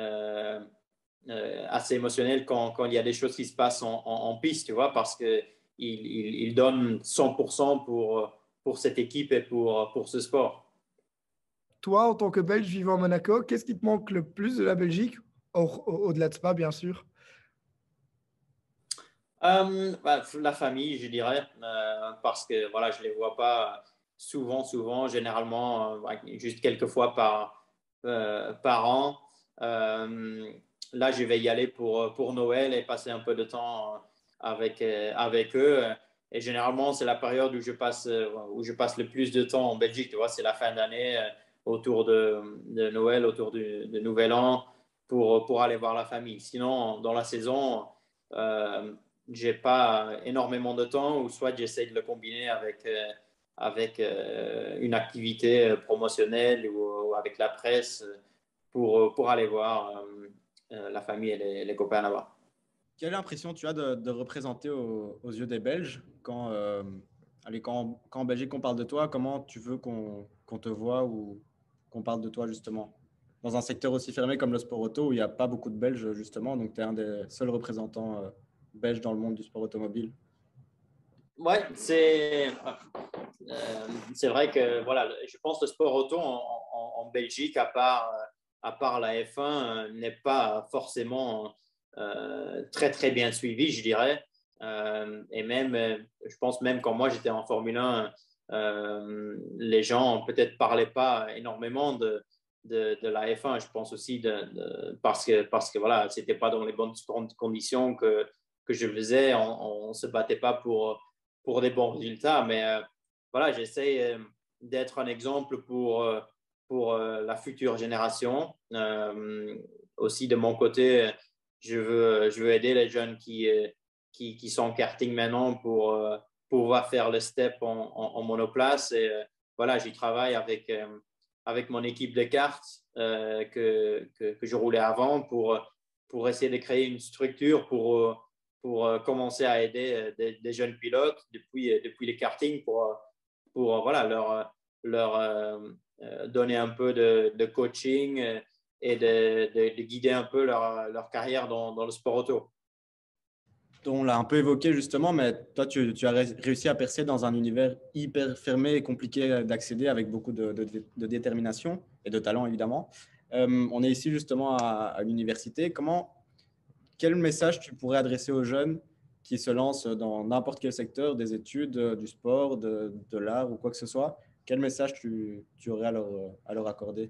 assez émotionnel quand il y a des choses qui se passent en piste, tu vois, parce qu'il donne 100% pour cette équipe et pour ce sport. Toi, en tant que Belge vivant à Monaco, qu'est-ce qui te manque le plus de la Belgique, au-delà de Spa, bien sûr? La famille, je dirais, parce que voilà, je ne les vois pas souvent, généralement, juste quelques fois par an. Là, je vais y aller pour Noël et passer un peu de temps avec eux. Et généralement, c'est la période où je passe le plus de temps en Belgique. Tu vois, c'est la fin d'année, autour de Noël, autour de Nouvel An, pour aller voir la famille. Sinon, dans la saison, j'ai pas énormément de temps, ou soit j'essaie de le combiner avec une activité promotionnelle ou avec la presse pour aller voir la famille et les copains là-bas. Quelle impression tu as de représenter aux yeux des Belges quand en Belgique on parle de toi, comment tu veux qu'on te voit ou qu'on parle de toi justement? dans un secteur aussi fermé comme le sport auto où il n'y a pas beaucoup de Belges, justement. Donc, tu es un des seuls représentants belges dans le monde du sport automobile. Ouais, c'est vrai que voilà, je pense que le sport auto en Belgique, à part la F1, n'est pas forcément très très bien suivi, je dirais. Et même, je pense même quand moi j'étais en Formule 1, les gens peut-être parlaient pas énormément de la F1. Je pense aussi parce que voilà, c'était pas dans les bonnes conditions que je faisais. On se battait pas pour des bons résultats. Mais voilà, j'essaie d'être un exemple pour la future génération. Aussi, de mon côté, je veux aider les jeunes qui sont en karting maintenant pour pouvoir faire le step en monoplace. Et voilà, j'y travaille avec mon équipe de karts que je roulais avant pour essayer de créer une structure pour commencer à aider des jeunes pilotes depuis les kartings pour voilà, leur donner un peu de coaching et de guider un peu leur carrière dans le sport auto. On l'a un peu évoqué justement, mais toi, tu as réussi à percer dans un univers hyper fermé et compliqué d'accéder avec beaucoup de détermination et de talent, évidemment. On est ici justement à l'université. Quel message tu pourrais adresser aux jeunes qui se lancent dans n'importe quel secteur, des études, du sport, de l'art ou quoi que ce soit? Quel message tu aurais à leur accorder?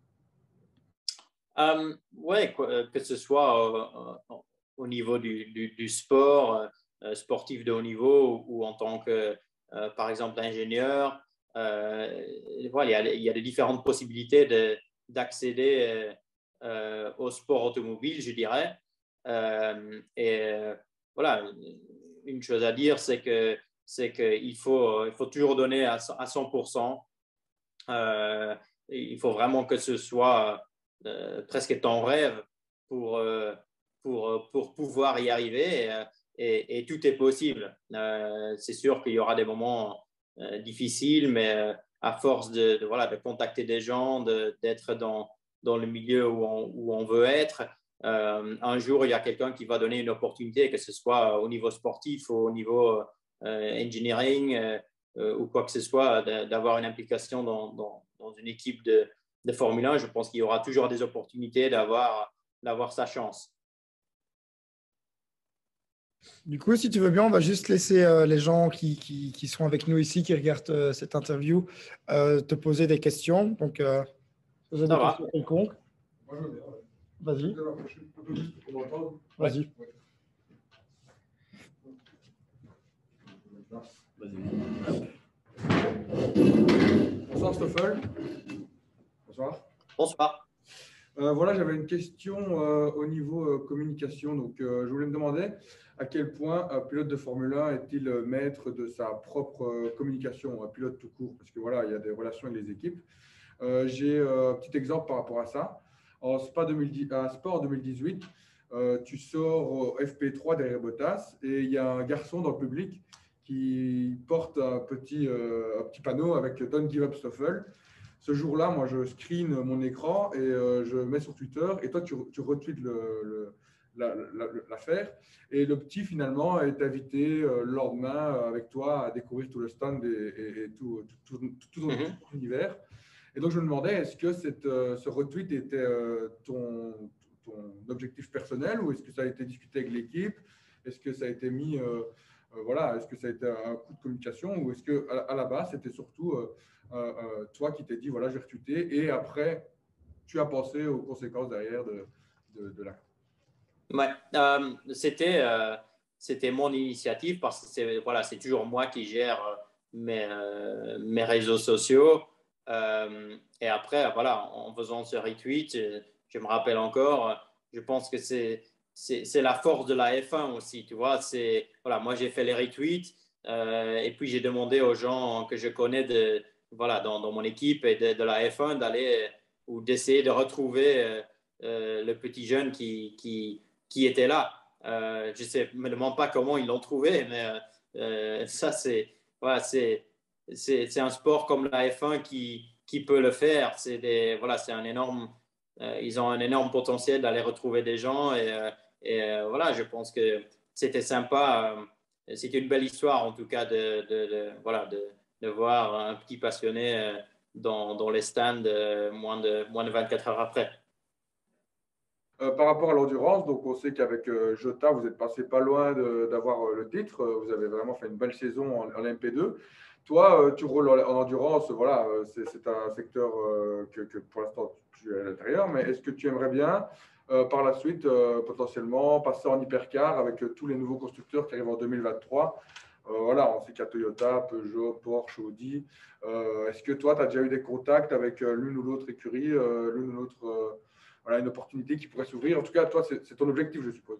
Ouais, que ce soit au niveau du sport, sportif de haut niveau ou en tant que, par exemple, ingénieur. Voilà, il y a des différentes possibilités d'accéder au sport automobile, je dirais. Et voilà, une chose à dire, c'est qu'il faut toujours donner à 100%. Il faut vraiment que ce soit presque ton rêve pour, pour pouvoir y arriver et tout est possible. C'est sûr qu'il y aura des moments difficiles, mais à force voilà, de contacter des gens, d'être dans le milieu où on veut être, un jour, il y a quelqu'un qui va donner une opportunité, que ce soit au niveau sportif ou au niveau engineering ou quoi que ce soit, d'avoir une implication dans une équipe de Formule 1. Je pense qu'il y aura toujours des opportunités d'avoir sa chance. Du coup, si tu veux bien, on va juste laisser les gens qui sont avec nous ici, qui regardent cette interview, te poser des questions. Donc, poser des questions quelconques. Moi, je veux bien. Vas-y. Vas-y. Bonsoir Stoffel. Bonsoir. Bonsoir. Voilà, j'avais une question au niveau communication. Donc, je voulais me demander à quel point un pilote de Formule 1 est-il maître de sa propre communication, un pilote tout court, parce que voilà, il y a des relations avec les équipes. J'ai un petit exemple par rapport à ça. En Spa 2018, tu sors au FP3 derrière Bottas et il y a un garçon dans le public qui porte un petit panneau avec Don't Give Up Stoffel. Ce jour-là, moi, je screen mon écran et je mets sur Twitter. Et toi, tu retweets l'affaire. Et le petit, finalement, est invité le lendemain avec toi à découvrir tout le stand et tout l'univers. Et donc, je me demandais, est-ce que ce retweet était ton objectif personnel ou est-ce que ça a été discuté avec l'équipe? Est-ce que ça a été mis… voilà, est-ce que ça a été un coup de communication ou est-ce qu'à la base, c'était surtout toi qui t'es dit, voilà, je vais retweeter et après, tu as pensé aux conséquences derrière de l'acte? Ouais, c'était mon initiative parce que c'est toujours moi qui gère mes réseaux sociaux. Et après, voilà, en faisant ce retweet, je me rappelle encore, je pense que c'est la force de la F1 aussi, tu vois. Voilà, moi, j'ai fait les retweets et puis j'ai demandé aux gens que je connais voilà, dans mon équipe et de la F1 d'aller ou d'essayer de retrouver le petit jeune qui était là. Je me demande pas comment ils l'ont trouvé, mais ça, voilà, c'est un sport comme la F1 qui peut le faire. Voilà, c'est un énorme ils ont un énorme potentiel d'aller retrouver des gens. Voilà, je pense que c'était sympa. C'était une belle histoire, en tout cas, voilà, de voir un petit passionné dans les stands moins de 24 heures après. Par rapport à l'endurance, donc on sait qu'avec Jota, vous êtes passé pas loin d'avoir le titre. Vous avez vraiment fait une belle saison en MP2. Toi, tu roules en endurance, voilà, c'est un secteur que pour l'instant tu es à l'intérieur, mais est-ce que tu aimerais bien par la suite potentiellement passer en hypercar avec tous les nouveaux constructeurs qui arrivent en 2023? Voilà, on sait qu'il y a Toyota, Peugeot, Porsche, Audi. Est-ce que toi, tu as déjà eu des contacts avec l'une ou l'autre écurie, l'une ou l'autre voilà, une opportunité qui pourrait s'ouvrir? En tout cas, toi, c'est ton objectif, je suppose.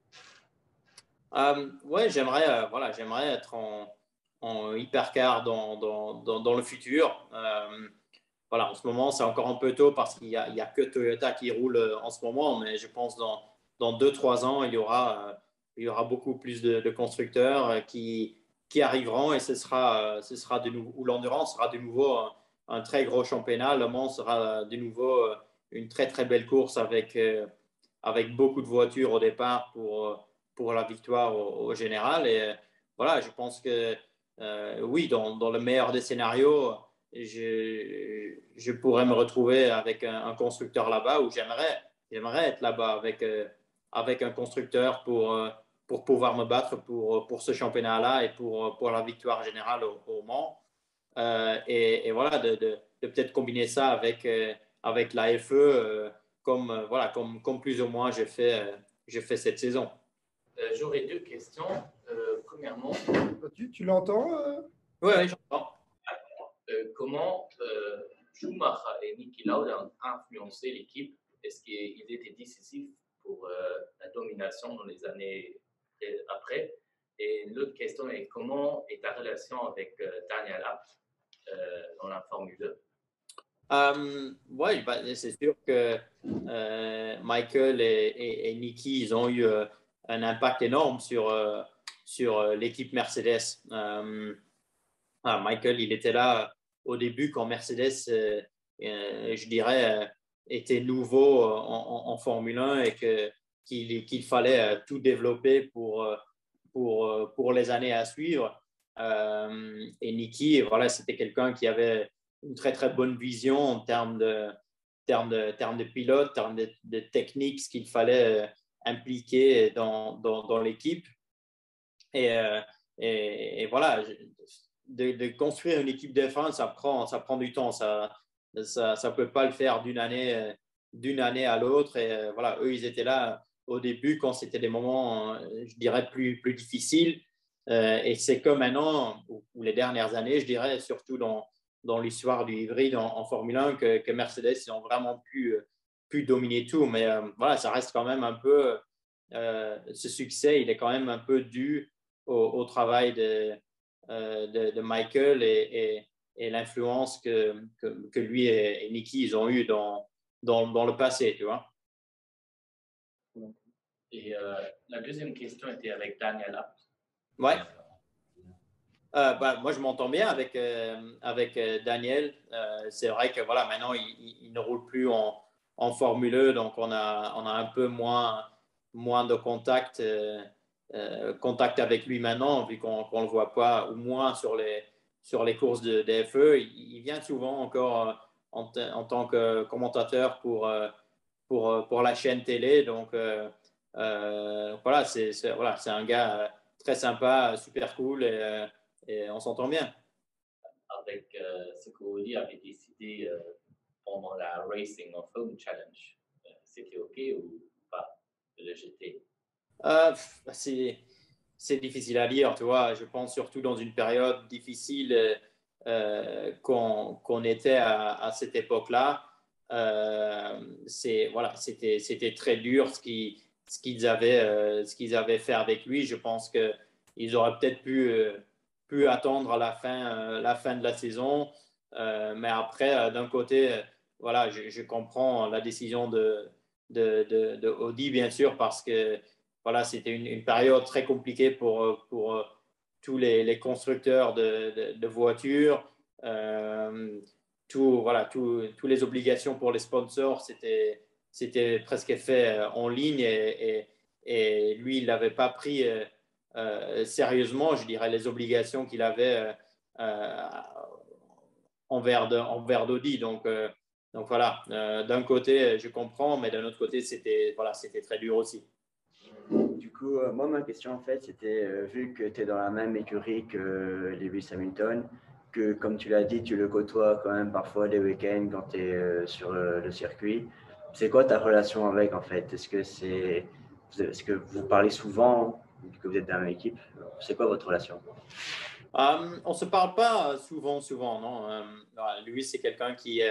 Ouais, j'aimerais être en hypercar dans le futur. Voilà, en ce moment, c'est encore un peu tôt parce qu'il y a que Toyota qui roule en ce moment, mais je pense dans 2-3 ans, il y aura beaucoup plus de constructeurs qui arriveront et ce sera de nouveau, où l'endurance sera de nouveau un très gros championnat. Le Mans sera de nouveau une très très belle course avec beaucoup de voitures au départ pour la victoire au général. Voilà, je pense que oui, dans le meilleur des scénarios, je pourrais me retrouver avec un constructeur là-bas ou j'aimerais être là-bas avec un constructeur pour pouvoir me battre pour ce championnat-là et pour la victoire générale au Mans. Voilà, de peut-être combiner ça avec la FE voilà, comme plus ou moins j'ai fait cette saison. J'aurais deux questions. Premièrement, Tu l'entends Oui, j'entends. comment Schumacher et Niki Lauda ont influencé l'équipe? Est-ce qu'ils étaient décisifs pour la domination dans les années après? Et l'autre question est comment est ta relation avec Daniel Abt dans la Formule 2? Oui, c'est sûr que Michael et Niki, ils ont eu un impact énorme sur l'équipe Mercedes. Michael, il était là au début quand Mercedes, je dirais, était nouveau en Formule 1 et qu'il fallait tout développer pour les années à suivre. Et Niki, voilà, c'était quelqu'un qui avait une très, très bonne vision en termes de pilote, en termes de technique, ce qu'il fallait impliquer dans l'équipe. Et voilà, de construire une équipe de F1, ça prend du temps. Ça peut pas le faire d'une année à l'autre. Et voilà, eux, ils étaient là au début quand c'était des moments, je dirais, plus difficiles. Et c'est comme maintenant, ou les dernières années, je dirais, surtout dans l'histoire du hybride en Formule 1, que Mercedes, ils ont vraiment pu dominer tout. Mais voilà, ça reste quand même un peu, ce succès, il est quand même un peu dû au travail de Michael et l'influence que lui et Niki ils ont eu dans le passé, tu vois. Et la deuxième question était avec Daniel Abt. Ouais. Moi, je m'entends bien avec Daniel. C'est vrai que voilà, maintenant, il ne roule plus en Formule 1, donc on a un peu moins de contact avec lui maintenant, vu qu'on ne le voit pas, ou moins sur les courses de FE. Il vient souvent encore en tant que commentateur pour la chaîne télé. Donc, voilà, c'est un gars très sympa, super cool et on s'entend bien. Avec ce que Audi avait décidé pendant la Racing of Home Challenge, c'était OK ou pas de le jeter? C'est difficile à dire, tu vois. Je pense surtout dans une période difficile qu'on était à cette époque-là. Voilà, c'était très dur ce qu'ils avaient fait avec lui. Je pense qu'ils auraient peut-être pu attendre à la fin de la saison. Mais après, d'un côté, voilà, je comprends la décision de Audi, bien sûr, parce que voilà, c'était une période très compliquée pour tous les constructeurs de voitures. tous les obligations pour les sponsors, c'était presque fait en ligne et lui, il n'avait pas pris sérieusement, je dirais, les obligations qu'il avait envers Dodi. Donc voilà, d'un côté, je comprends, mais d'un autre côté, c'était très dur aussi. Du coup, moi, ma question, en fait, c'était, vu que tu es dans la même écurie que Lewis Hamilton, que, comme tu l'as dit, tu le côtoies quand même parfois les week-ends quand tu es sur le circuit. C'est quoi ta relation avec, en fait? Est-ce que vous parlez souvent, que vous êtes dans la même équipe? C'est quoi votre relation? On ne se parle pas souvent, non. Lui, c'est quelqu'un qui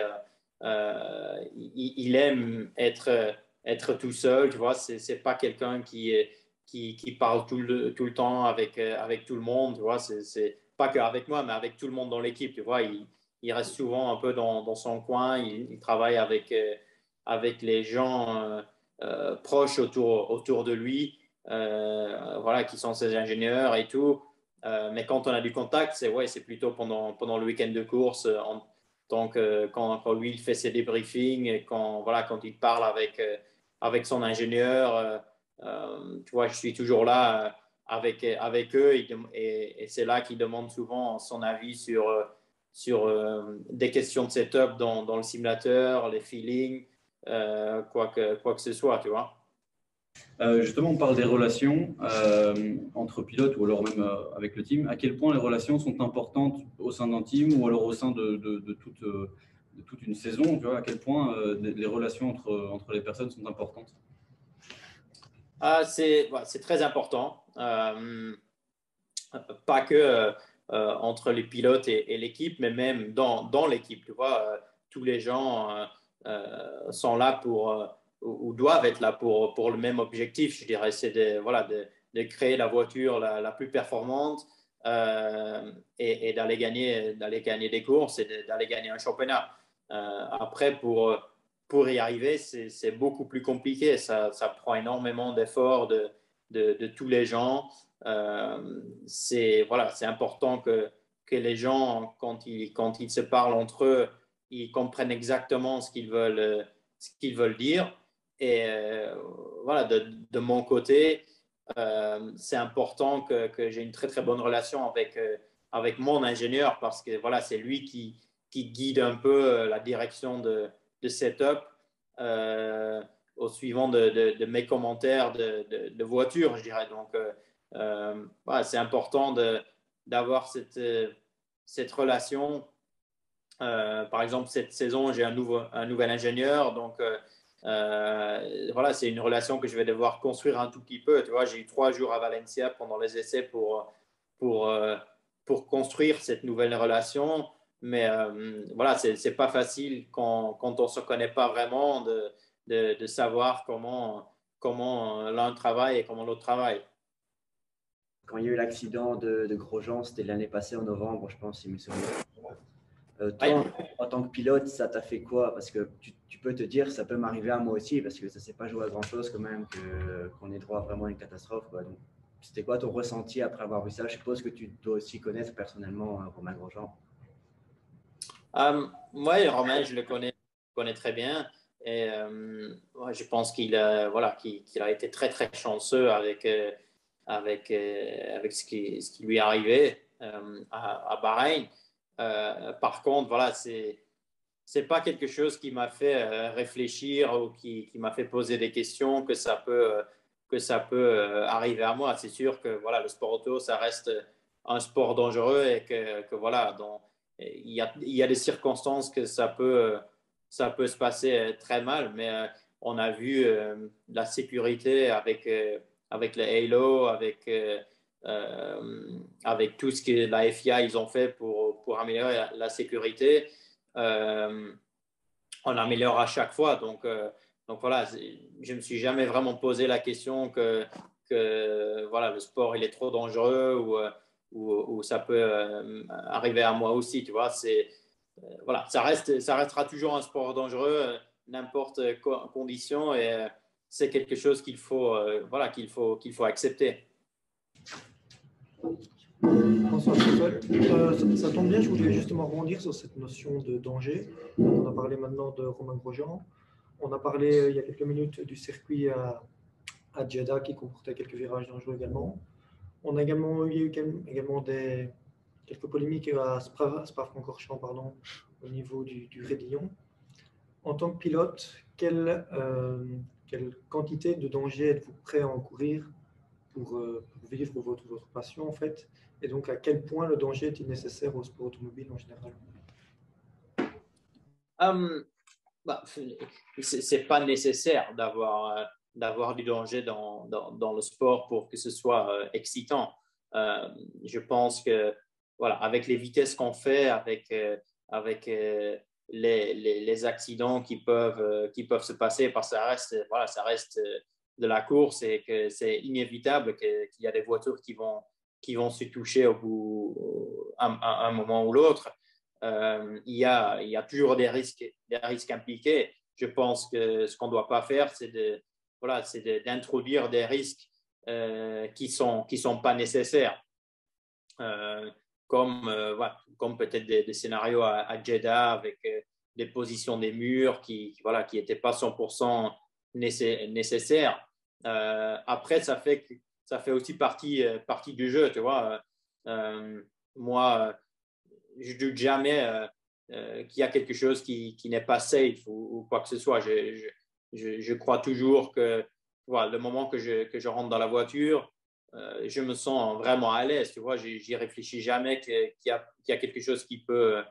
il aime être tout seul, tu vois. C'est pas quelqu'un qui parle tout le temps avec tout le monde, tu vois. C'est pas qu'avec moi, mais avec tout le monde dans l'équipe, tu vois. Il reste souvent un peu dans son coin. Il travaille avec les gens proches autour de lui, voilà, qui sont ses ingénieurs et tout. Mais quand on a du contact, c'est plutôt pendant le week-end de course, quand lui il fait ses débriefings, quand il parle avec son ingénieur, tu vois, je suis toujours là avec eux et c'est là qu'ils demandent souvent son avis sur des questions de setup dans le simulateur, les feelings, quoi que ce soit, tu vois. Justement, on parle des relations entre pilotes ou alors même avec le team. À quel point les relations sont importantes au sein d'un team ou alors au sein de toute une saison, tu vois, à quel point les relations entre les personnes sont importantes? C'est très important. Pas que entre les pilotes et l'équipe, mais même dans l'équipe. Tu vois, tous les gens sont là ou doivent être là pour le même objectif, je dirais, c'est de créer la voiture la plus performante et d'aller gagner des courses et d'aller gagner un championnat. Après, pour y arriver, c'est beaucoup plus compliqué. Ça prend énormément d'efforts de tous les gens. C'est important que les gens, quand ils se parlent entre eux, ils comprennent exactement ce qu'ils veulent dire. Et voilà, de mon côté, c'est important que j'ai une très très bonne relation avec mon ingénieur parce que voilà, c'est lui qui guide un peu la direction de setup au suivant de mes commentaires de voiture, je dirais. Donc, voilà, c'est important d'avoir cette relation. Par exemple, cette saison, j'ai un nouvel ingénieur. Donc, voilà, c'est une relation que je vais devoir construire un tout petit peu. Tu vois, j'ai eu 3 jours à Valencia pendant les essais pour construire cette nouvelle relation. Mais voilà, c'est pas facile quand on ne se connaît pas vraiment de savoir comment l'un travaille et comment l'autre travaille. Quand il y a eu l'accident de Grosjean, c'était l'année passée en novembre, je pense, si mes souvenirs. Toi, en tant que pilote, ça t'a fait quoi? Parce que tu peux te dire, ça peut m'arriver à moi aussi, parce que ça ne s'est pas joué à grand-chose quand même, qu'on ait droit vraiment à une catastrophe, quoi. Donc, c'était quoi ton ressenti après avoir vu ça? Je suppose que tu dois aussi connaître personnellement Romain Grosjean. Oui, Romain, je le connais très bien. Et ouais, je pense qu'il a été très, très chanceux avec ce qui lui est arrivé à Bahreïn. Par contre, voilà, c'est pas quelque chose qui m'a fait réfléchir ou qui m'a fait poser des questions que ça peut arriver à moi. C'est sûr que voilà, le sport auto, ça reste un sport dangereux et que voilà, il y a des circonstances que ça peut se passer très mal, mais on a vu la sécurité avec le Halo, avec tout ce que la FIA ils ont fait pour améliorer la sécurité. On améliore à chaque fois. Donc voilà, je ne me suis jamais vraiment posé la question que voilà, le sport il est trop dangereux ou ça peut arriver à moi aussi. Tu vois, voilà, ça restera toujours un sport dangereux, n'importe condition, et c'est quelque chose qu'il faut accepter. Bonsoir Christophe. Ça tombe bien, je voulais justement rebondir sur cette notion de danger. On a parlé maintenant de Romain Grosjean. On a parlé il y a quelques minutes du circuit à Jeddah qui comportait quelques virages dangereux également. On a également eu également quelques polémiques à Spa-Francorchamps, pardon, au niveau du Raidillon. En tant que pilote, quelle quantité de danger êtes-vous prêt à encourir pour vivre votre passion en fait? Et donc, à quel point le danger est-il nécessaire au sport automobile en général? C'est pas nécessaire d'avoir du danger dans le sport pour que ce soit excitant. Je pense que voilà, avec les vitesses qu'on fait, avec les accidents qui peuvent se passer, parce que ça reste de la course et que c'est inévitable qu'il y a des voitures qui vont se toucher au bout à un moment ou l'autre. Il y a toujours des risques impliqués. Je pense que ce qu'on ne doit pas faire, c'est d'introduire des risques qui sont pas nécessaires. Comme peut-être des scénarios à Jeddah avec des positions des murs qui n'étaient pas 100% nécessaires. Après, ça fait aussi partie du jeu, tu vois. Moi, je ne doute jamais qu'il y a quelque chose qui n'est pas safe ou quoi que ce soit. Je crois toujours que le moment que je rentre dans la voiture, je me sens vraiment à l'aise. Tu vois, j'y réfléchis jamais qu'il y a quelque chose qui peut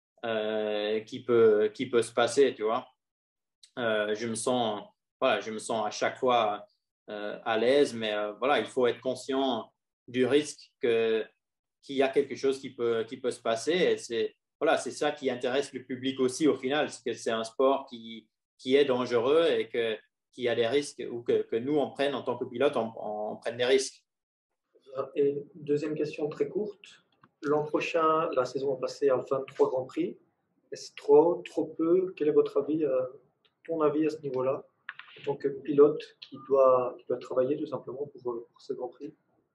se passer. Tu vois, je me sens à chaque fois à l'aise, mais il faut être conscient du risque qu'il y a quelque chose qui peut se passer. Et c'est ça qui intéresse le public aussi au final, c'est que c'est un sport qui est dangereux et qu'il y a des risques ou que nous, on prenne en tant que pilote, on prenne des risques. Et deuxième question très courte. L'an prochain, la saison va passer à 23 Grands Prix. Est-ce trop peu? Quel est votre avis, ton avis à ce niveau-là, en tant que pilote qui doit travailler tout simplement pour ce Grand Prix?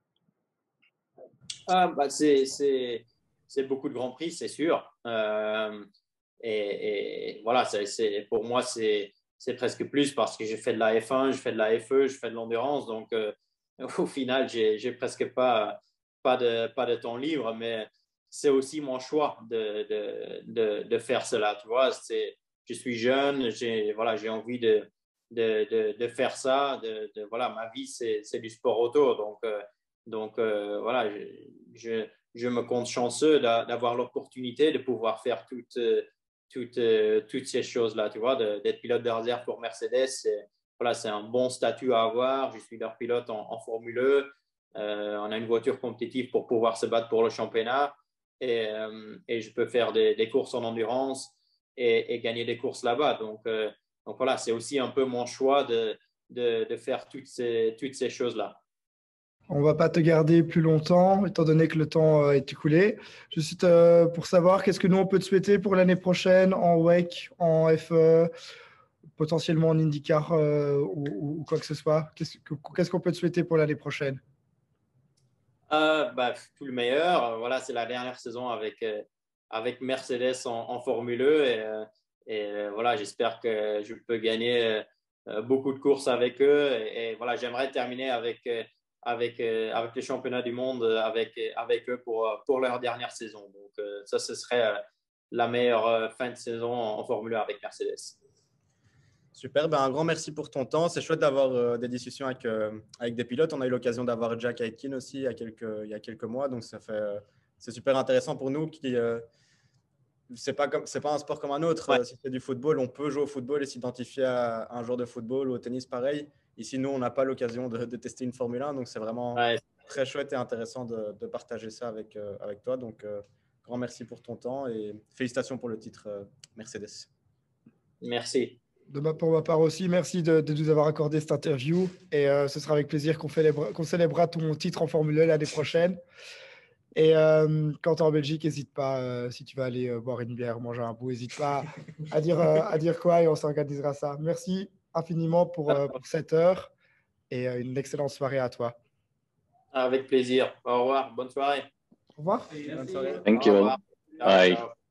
C'est beaucoup de Grands Prix, c'est sûr. Et voilà, pour moi, c'est presque plus parce que j'ai fait de la F1, je fais de la FE, je fais de l'endurance. Donc, au final, j'ai presque pas de temps libre, mais c'est aussi mon choix de faire cela. Tu vois, je suis jeune, j'ai envie de faire ça. Ma vie, c'est du sport auto. Donc voilà, je me compte chanceux d'avoir l'opportunité de pouvoir faire toutes ces choses-là. Tu vois, d'être pilote de réserve pour Mercedes, c'est un bon statut à avoir. Je suis leur pilote en Formule E. On a une voiture compétitive pour pouvoir se battre pour le championnat et je peux faire des courses en endurance et gagner des courses là-bas. Donc voilà, c'est aussi un peu mon choix de faire toutes ces choses-là. On ne va pas te garder plus longtemps, étant donné que le temps est écoulé. Juste pour savoir, qu'est-ce que nous, on peut te souhaiter pour l'année prochaine en WEC, en FE, potentiellement en IndyCar ou quoi que ce soit? Qu'est-ce qu'on peut te souhaiter pour l'année prochaine? Tout le meilleur. Voilà, c'est la dernière saison avec Mercedes en Formule E et voilà, j'espère que je peux gagner beaucoup de courses avec eux et voilà, j'aimerais terminer avec les championnats du monde avec eux pour leur dernière saison. Donc ça, ce serait la meilleure fin de saison en Formule 1 avec Mercedes. Super, un grand merci pour ton temps. C'est chouette d'avoir des discussions avec des pilotes. On a eu l'occasion d'avoir Jack Aitken aussi il y a quelques mois. Donc, c'est super intéressant pour nous. C'est pas un sport comme un autre. Ouais. Si c'est du football, on peut jouer au football et s'identifier à un joueur de football ou au tennis pareil. Ici, nous, on n'a pas l'occasion de tester une Formule 1. Donc, c'est vraiment très chouette et intéressant de partager ça avec toi. Donc, grand merci pour ton temps et félicitations pour le titre Mercedes. Merci. Pour ma part aussi, merci de nous avoir accordé cette interview. Et ce sera avec plaisir qu'on célébrera ton titre en Formule 1 l'année prochaine. Et quand tu es en Belgique, n'hésite pas, si tu vas aller boire une bière, manger un bout, n'hésite pas à dire quoi et on s'organisera ça. Merci infiniment pour cette heure et une excellente soirée à toi. Avec plaisir. Au revoir. Bonne soirée. revoir. Bonne soirée. Thank Au you. revoir. Ciao, Bye. ciao.